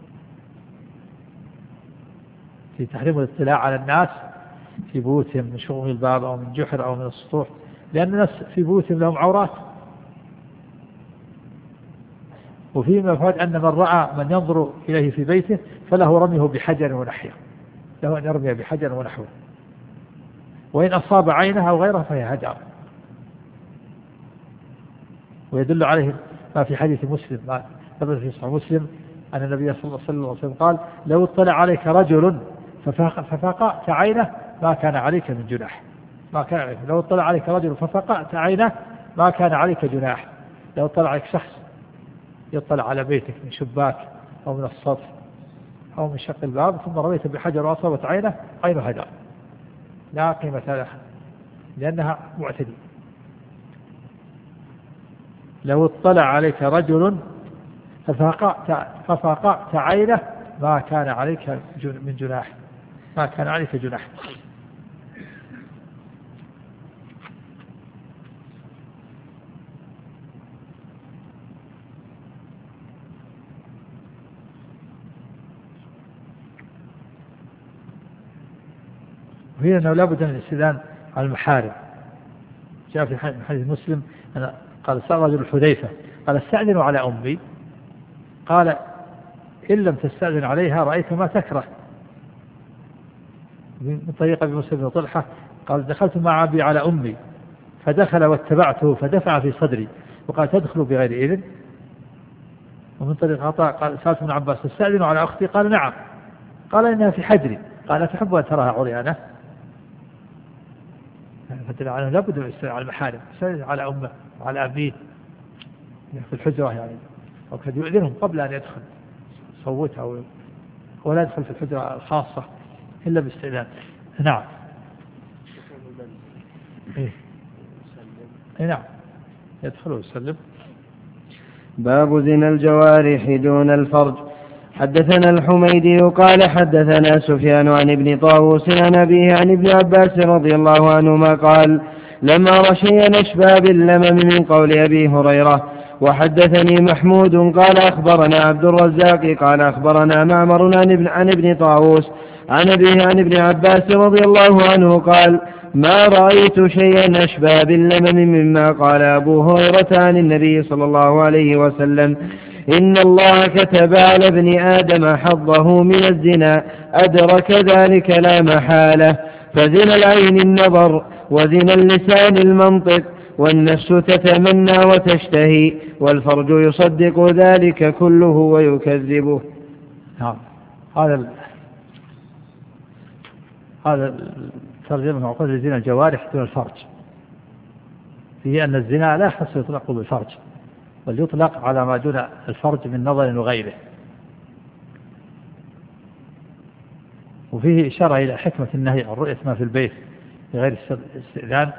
S2: في تحريم الاطلاع على الناس في بيوتهم من شقوق الباب أو من جحر أو من السطوح، لأن الناس في بيوتهم لهم عورات. وفي من الفوائد أن من رأى من ينظر إليه في بيته فله رميه بحجر ونحوه، له أن يرمي بحجر ونحوه، وإن أصاب عينها أو غيرها فهي هجر. ويدل عليه ما في حديث مسلم، ما ثبت في صحيح مسلم أن النبي صلى الله عليه وسلم قال: لو اطلع عليك رجل ففقأت عينه ما كان عليك من جناح. ما كان عليك. لو اطلع عليك رجل ففقأت عينه ما كان عليك جناح. لو اطلع عليك شخص يطلع على بيتك من شباك أو من السطح أو من شق الباب ثم رميت بحجر وأصابت عينه هجر، لا قيمة لها لأنها معتدي. لو اطلع عليك رجل ففقعت عينه ما كان عليك من جناح، ما كان عليك جناح. وهي أنه لا بد من الاستئذان على المحارم. جاء في حديث مسلم أنا قال سأل رجل حذيفة قال استأذن على أمي، قال إن لم تستأذن عليها رأيت ما تكره. من طريق أبي مسلم بن طلحة قال دخلت مع أبي على أمي فدخل واتبعته فدفع في صدري وقال تدخل بغير إذن. ومن طريق عطاء قال سألت ابن عباس تستأذن على أختي قال نعم، قال إنها في حجري، قال تحب أن تراها عريانة؟ فدل على أنه لابد من الاستئذان على المحارم، يستأذن على أمه وعلى أبيه في الحجرة يعني، أو قد يؤذنهم قبل أن يدخل صوتها ولا يدخل في الحجرة الخاصة إلا باستئذان. نعم. نعم يدخل ويسلم.
S4: باب زنا الجوارح دون الفرج. حدثنا الحميدي قال حدثنا سفيان عن ابن طاووس عن أبيه عن ابن عباس رضي الله عنهما قال لما رشي نشبى باللمم من قول أبي هريرة. وحدثني محمود قال أخبرنا عبد الرزاق قال أخبرنا معمر عن ابن طاووس عن أبيه عن ابن عباس رضي الله عنه قال ما رأيت شيئا أشبه باللمم مما قال أبو هريرة عن النبي صلى الله عليه وسلم إن الله كتب على ابن آدم حظه من الزنا أدرك ذلك لا محالة، فزنا العين النظر وزنا اللسان المنطق والنفس تتمنى وتشتهي والفرج يصدق ذلك كله ويكذبه.
S2: هذا ترجمة عقود لزنا الجوارح دون الفرج، فيه أن الزنا لا يخص يطلق بالفرج بل يطلق على ما دون الفرج من نظر وغيره. وفيه إشارة إلى حكمة النهي عن رؤية ما في البيت بغير استئذان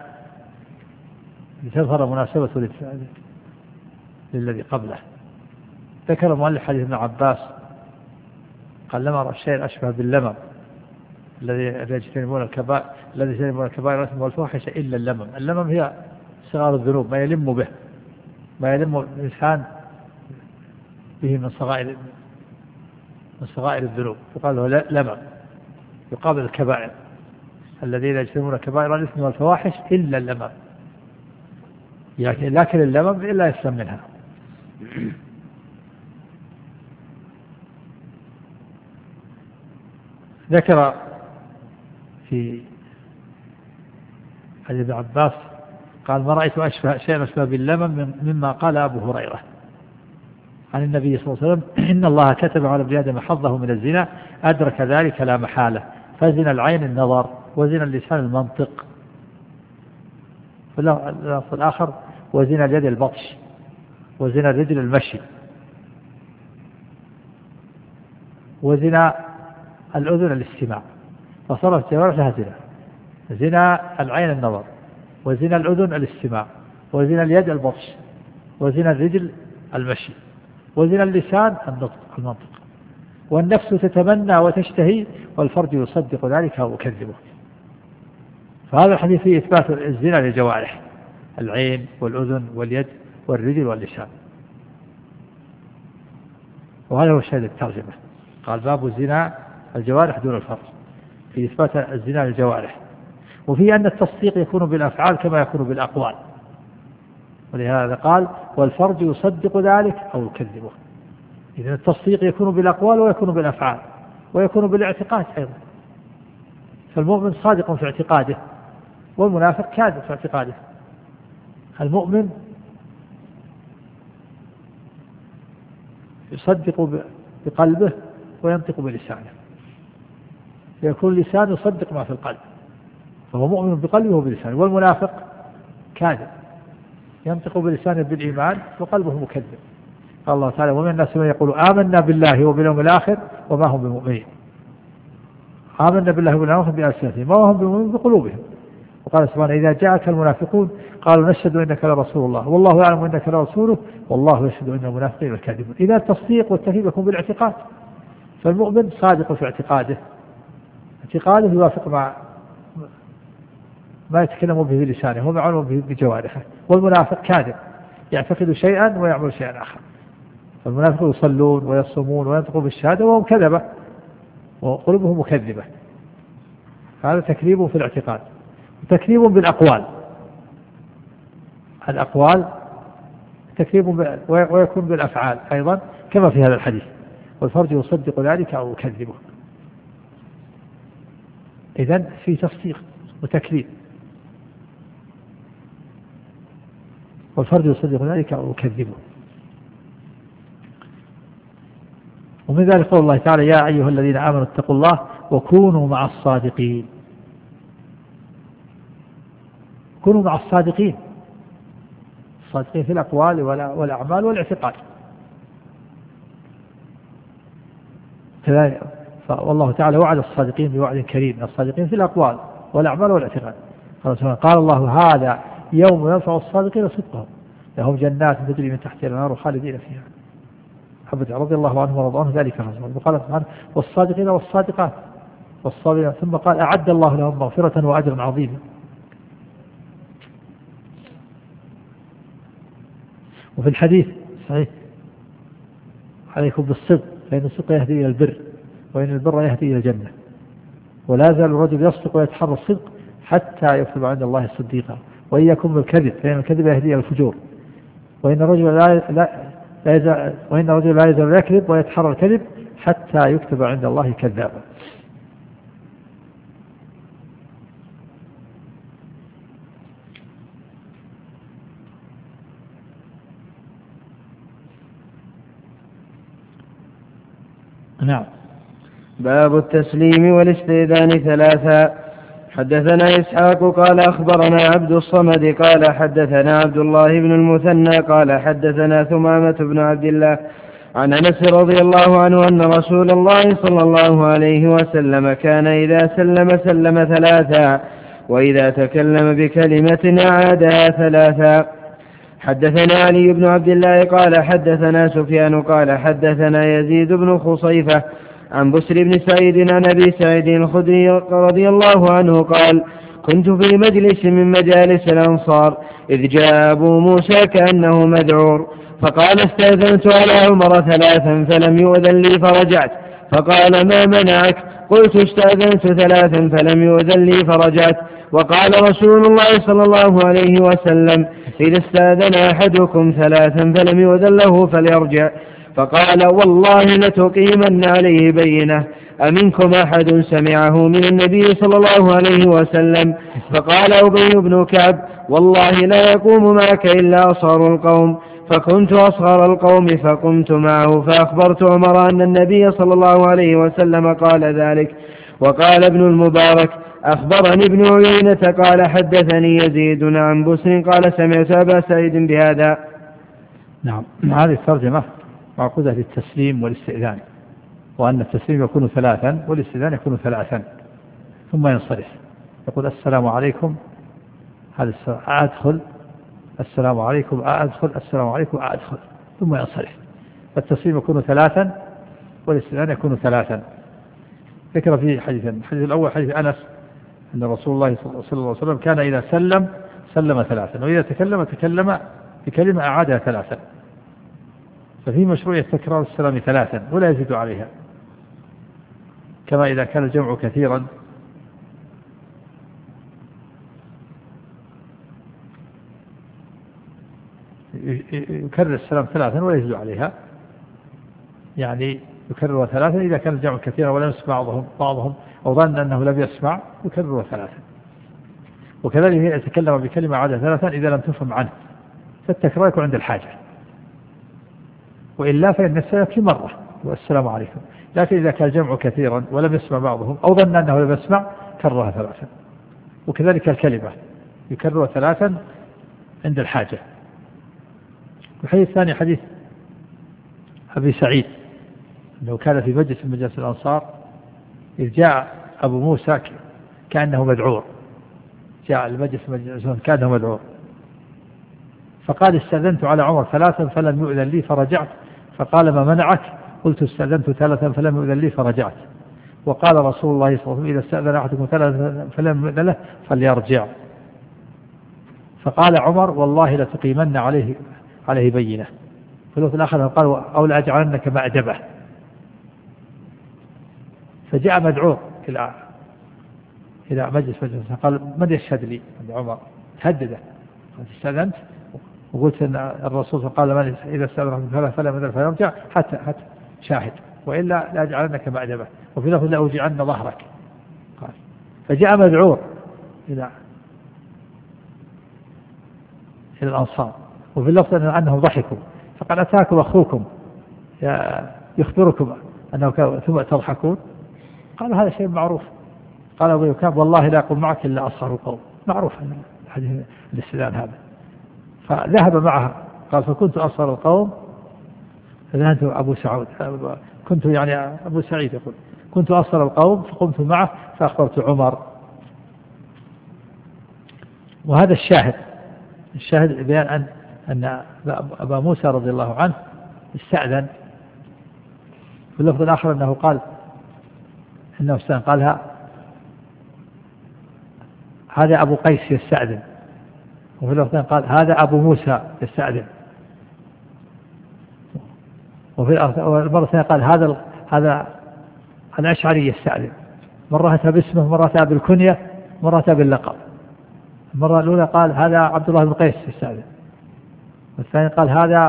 S2: لتظهر مناسبة للذي قبله. ذكر المؤلف حديث ابن عباس قال لما رأى الشيء أشبه باللمم الذي يجتنبون الكبائر والإثم والفواحش إلا اللمم. اللمم هي صغار الذنوب، ما يلم به، ما يلم الإنسان به من صغائر الذنوب، يقال له لمم يقابل الكبائر الذين يجتنبون كبائر الإثم والفواحش إلا اللمم، لكن اللمم إلا يسلم منها. ذكر في حديث ابن عباس قال ما رأيت شيئا أشبه باللمم مما قال أبو هريرة عن النبي صلى الله عليه وسلم إن الله كتب على ابن آدم حظه من الزنا أدرك ذلك لا محالة، فزنا العين النظر وزنا اللسان المنطق، واللفظ الآخر وزنا اليد البطش وزنا الرجل المشي وزنا الأذن الاستماع، فصارت الجوارح لها زنا العين النظر وزنا الأذن الاستماع وزنا اليد البطش وزنا الرجل المشي وزنا اللسان المنطق والنفس تتمنى وتشتهي والفرج يصدق ذلك ويكذبه. فهذا الحديث فيه إثبات الزنا للجوارح العين والأذن واليد والرجل واللسان، وهذا هو شاهد الترجمة. قال باب الزنا الجوارح دون الفرج، في إثبات الزنا للجوارح، وفي أن التصديق يكون بالأفعال كما يكون بالأقوال، ولهذا قال والفرج يصدق ذلك أو يكذبه. إذن التصديق يكون بالأقوال ويكون بالأفعال ويكون بالاعتقاد أيضا، فالمؤمن صادق في اعتقاده والمنافق كاذب في اعتقاده. المؤمن يصدق بقلبه وينطق بلسانه، يكون اللسان يصدق ما في القلب فهو مؤمن بقلبه وبلسانه، والمنافق كاذب ينطق بلسانه بالإيمان وقلبه مكذب. قال الله تعالى ومن الناس من يقول آمنا بالله وباليوم الآخر وما هم بمؤمنين. آمنا بالله وباليوم الآخر بألسنتهم وما هم بمؤمنين بقلوبهم. وقال سبحانه إذا جاءك المنافقون قالوا نشهد إنك لرسول الله والله يعلم إنك لرسوله والله يشهد إن المنافقين الكاذبون. إذا التصديق والتكذيب يكون بالاعتقاد، فالمؤمن صادق في اعتقاده يوافق مع ما يتكلم به بلسانه ومعلوم به بجوارحه، والمنافق كاذب يعتقد شيئا ويعمل شيئا آخر. المنافقون يصلون ويصومون وينطقون بالشهادة وهم كذبة وقلوبهم مكذبة. هذا تكذيب في الاعتقاد. تكذيب بالأقوال، الأقوال تكذيب ويكون بالأفعال أيضا كما في هذا الحديث، والفرج يصدق ذلك أو يكذبه. إذن في تصديق وتكذيب، والفرج يصدق ذلك أو يكذبه. ومن ذلك قول الله تعالى يا أيها الذين آمنوا اتقوا الله وكونوا مع الصادقين. كونوا مع الصادقين في الأقوال والأعمال والاعتقاد. والله تعالى وعد الصادقين بوعد كريم، الصادقين في الأقوال والأعمال والاعتقاد. قال الله هذا يوم ينفع الصادقين صدقهم لهم جنات تجري من تحتها الأنهار خالدين فيها أبدا رضي الله عنهم ورضوا عنه ذلك الرسول. وقال سبحانه والصادقين والصادقات والصابرين، ثم قال أعد الله لهم مغفرة وأجرا عظيما. وفي الحديث صحيح عليكم بالصدق فإن الصدق يهدي إلى البر وإن البر يهدي إلى الجنة، ولا زال الرجل يصدق ويتحرى الصدق حتى يكتب عند الله صديقا، وإياكم بالكذب فإن الكذب يهدي إلى الفجور، وإن الرجل لا يزال يكذب ويتحرى الكذب حتى يكتب عند الله كذابا. نعم.
S4: باب التسليم والاستئذان ثلاثا. حدثنا إسحاق قال أخبرنا عبد الصمد قال حدثنا عبد الله بن المثنى قال حدثنا ثمامة بن عبد الله عن أنس رضي الله عنه أن رسول الله صلى الله عليه وسلم كان إذا سلم ثلاثا وإذا تكلم بكلمة أعادها ثلاثا. حدثنا علي بن عبد الله قال حدثنا سفيان قال حدثنا يزيد بن خصيفة عن بسر بن سعيد عن أبي سعيد الخدري رضي الله عنه قال كنت في مجلس من مجالس الأنصار إذ جاء أبو موسى كأنه مذعور فقال استأذنت على عمر ثلاثا فلم يؤذن لي فرجعت، فقال ما منعك؟ قلت استأذنت ثلاثا فلم يؤذن لي فرجعت. وقال رسول الله صلى الله عليه وسلم إذا استأذن أحدكم ثلاثا فلم يؤذن له فليرجع. فقال والله لتقيمن عليه بينة أمنكم أحد سمعه من النبي صلى الله عليه وسلم؟ فقال أبي بن كعب والله لا يقوم معك إلا أصغر القوم، فكنت أصغر القوم فقمت معه فأخبرت عمر أن النبي صلى الله عليه وسلم قال ذلك. وقال ابن المبارك أخبرني ابن عيينة قال حدثني يزيد عن بسر قال سمعت أبا سعيد بهذا.
S2: نعم. هذه الترجمة معقودة للتسليم والاستئذان، وأن التسليم يكون ثلاثا والاستئذان يكون ثلاثا ثم ينصرف يقول السلام عليكم هذا أدخل، السلام عليكم أدخل، السلام عليكم أدخل، ثم ينصرف. فالتسليم يكون ثلاثا والاستئذان يكون ثلاثا. ذكر في حديثين، الحديث الأول حديث أنس أن رسول الله صلى الله عليه وسلم كان إذا سلم ثلاثا وإذا تكلم بكلمة أعادها ثلاثا، ففي مشروعية تكرار السلام ثلاثا ولا يزيد عليها، كما إذا كان الجمع كثيرا يكرر السلام ثلاثا ولا يزيد عليها، يعني يكرر ثلاثا إذا كان الجمع كثيرا ولا يسمع بعضهم أو ظن أنه لم يسمع يكرر ثلاثا. وكذلك يتكلم بكلمة عادة ثلاثا إذا لم تفهم عنه، فالتكرار يكون عند الحاجة، وإلا فإن السلام في مرة والسلام عليكم. لكن إذا كان الجمع كثيرا ولم يسمع بعضهم أو ظن أنه لم يسمع كررها ثلاثا. وكذلك الكلمة يكررها ثلاثا عند الحاجة. الحديث الثاني حديث أبي سعيد أنه كان في مجلس من مجالس الأنصار إذ جاء أبو موسى كأنه مذعور، جاء المجلس كأنه مذعور، فقال استأذنت على عمر 3 فلم يؤذن لي فرجعت، فقال ما منعك؟ قلت استأذنت 3 فلم يؤذن لي فرجعت. وقال رسول الله صلى الله عليه وسلم إذا استأذن أحدكم 3 فلم يؤذن له فليرجع. فقال عمر والله لتقيمن عليه بينة. في الوقت الآخر قال أو لأجعلنك مأدبة. فجاء مدعو إلى مجلس قال من يشهد لي؟ عمر تهدده، قال استأذنت وقلت أن الرسول قال من إذا استأذن فلا مدر فيرجع حتى شاهد وإلا لأجعلنك مأدبة. وفي لفظ لأوجعن ظهرك. قال فجاء مدعو إلى الأنصار، وفي اللفظ أنهم ضحكوا، فقال أتاكم أخوكم يخبركم أنه ثم تضحكون. قالوا هذا شيء معروف. قال أبو يكاب والله لا أقول معك إلا أصغر القوم. معروف حديث الاستئذان هذا. فذهب معها قال فكنت أصغر القوم فذهبت أبو سعود كنت يعني أبو سعيد يقول كنت أصغر القوم فقمت معه فأخبرت عمر. وهذا الشاهد بيان أن أبا موسى رضي الله عنه استأذن. في اللفظ الآخر أنه قال إنه استأذن قالها هذا أبو قيس يستأذن، وفي اللفظ قال هذا أبو موسى يستأذن، وفي المرة الثانية قال هذا الأشعري يستأذن. مرة أتى باسمه، مرة أتى بالكنية، مرة أتى باللقب. المرة الأولى قال هذا عبد الله بن قيس يستأذن، والثاني قال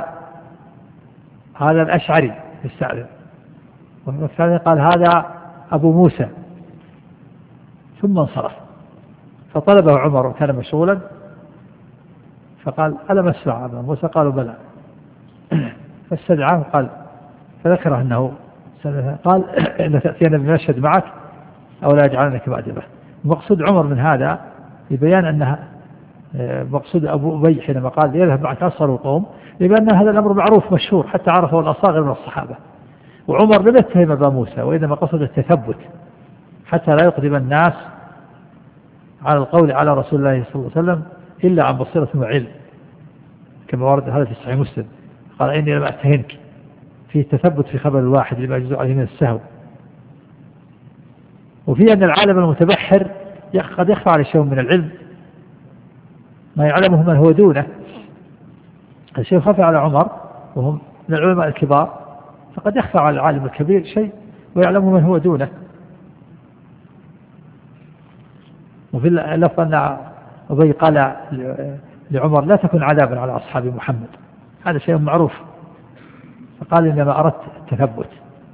S2: هذا الأشعري يستأذن، والثاني قال هذا أبو موسى. ثم انصرف فطلبه عمر وكان مشغولا فقال ألم أسمع أبا موسى؟ قالوا بلى. فاستدعاه قال فذكره أنه قال إن تأتينا بمشهد معك أو لا يجعلنك مأدبة. مقصود عمر من هذا لبيان أنها مقصود أبو أبي حينما قال يذهب معك أصغر القوم لأن هذا الأمر معروف مشهور حتى عرفه الأصاغر من الصحابة. وعمر لم يتهم أبا موسى وإنما قصد التثبت حتى لا يقدم الناس على القول على رسول الله صلى الله عليه وسلم إلا عن بصيرة وعلم، كما ورد هذا في صحيح مسلم قال إني لم أتهنك، فيه التثبت في خبر الواحد لما يجوز عليه من السهو. وفي أن العالم المتبحر قد يخفى على شيء من العلم ما يعلمه من هو دونه. الشيء خفى على عمر وهم من العلماء الكبار، فقد يخفى على العالم الكبير شيء ويعلمه من هو دونه. وفي اللفظ أن أبي قال لعمر لا تكن عذابا على أصحاب محمد، هذا شيء معروف، فقال إنما أردت التثبت.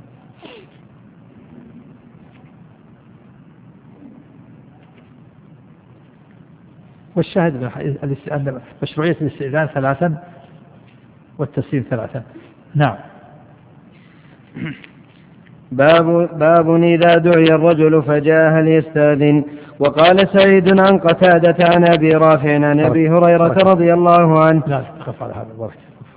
S2: والشاهد أن مشروعية الاستئذان 3 والتسليم 3. نعم.
S4: باب إذا دعي الرجل فجاء هل يستأذن. وقال سعيد عن قتادة عن أبي رافع عن أبي هريرة رضي الله عنه.
S2: لا تقف على هذا الوقت.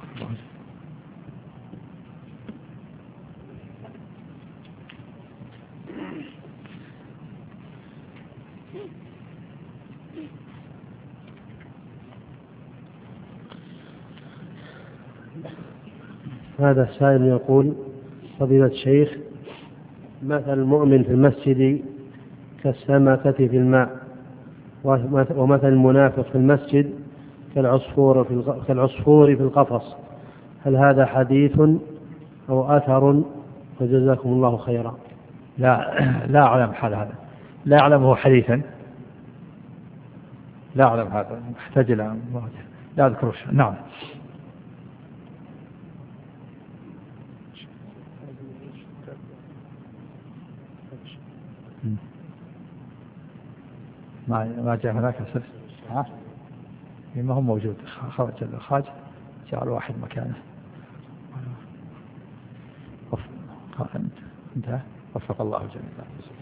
S1: هذا السائل يقول فضيلة الشيخ مثل المؤمن في المسجد كالسمكة في الماء، ومثل المنافق في المسجد كالعصفور في القفص، هل هذا حديث أو أثر؟ وجزاكم الله خيرا.
S2: لا أعلم حال هذا، لا أعلمه حديثا، لا أعلم هذا، محتاج إلى لا أذكر. نعم. ما جاء هناك سر ما هو موجود، خرج الإخراج جعل واحد مكانه. انتهى. وفق الله جميعا.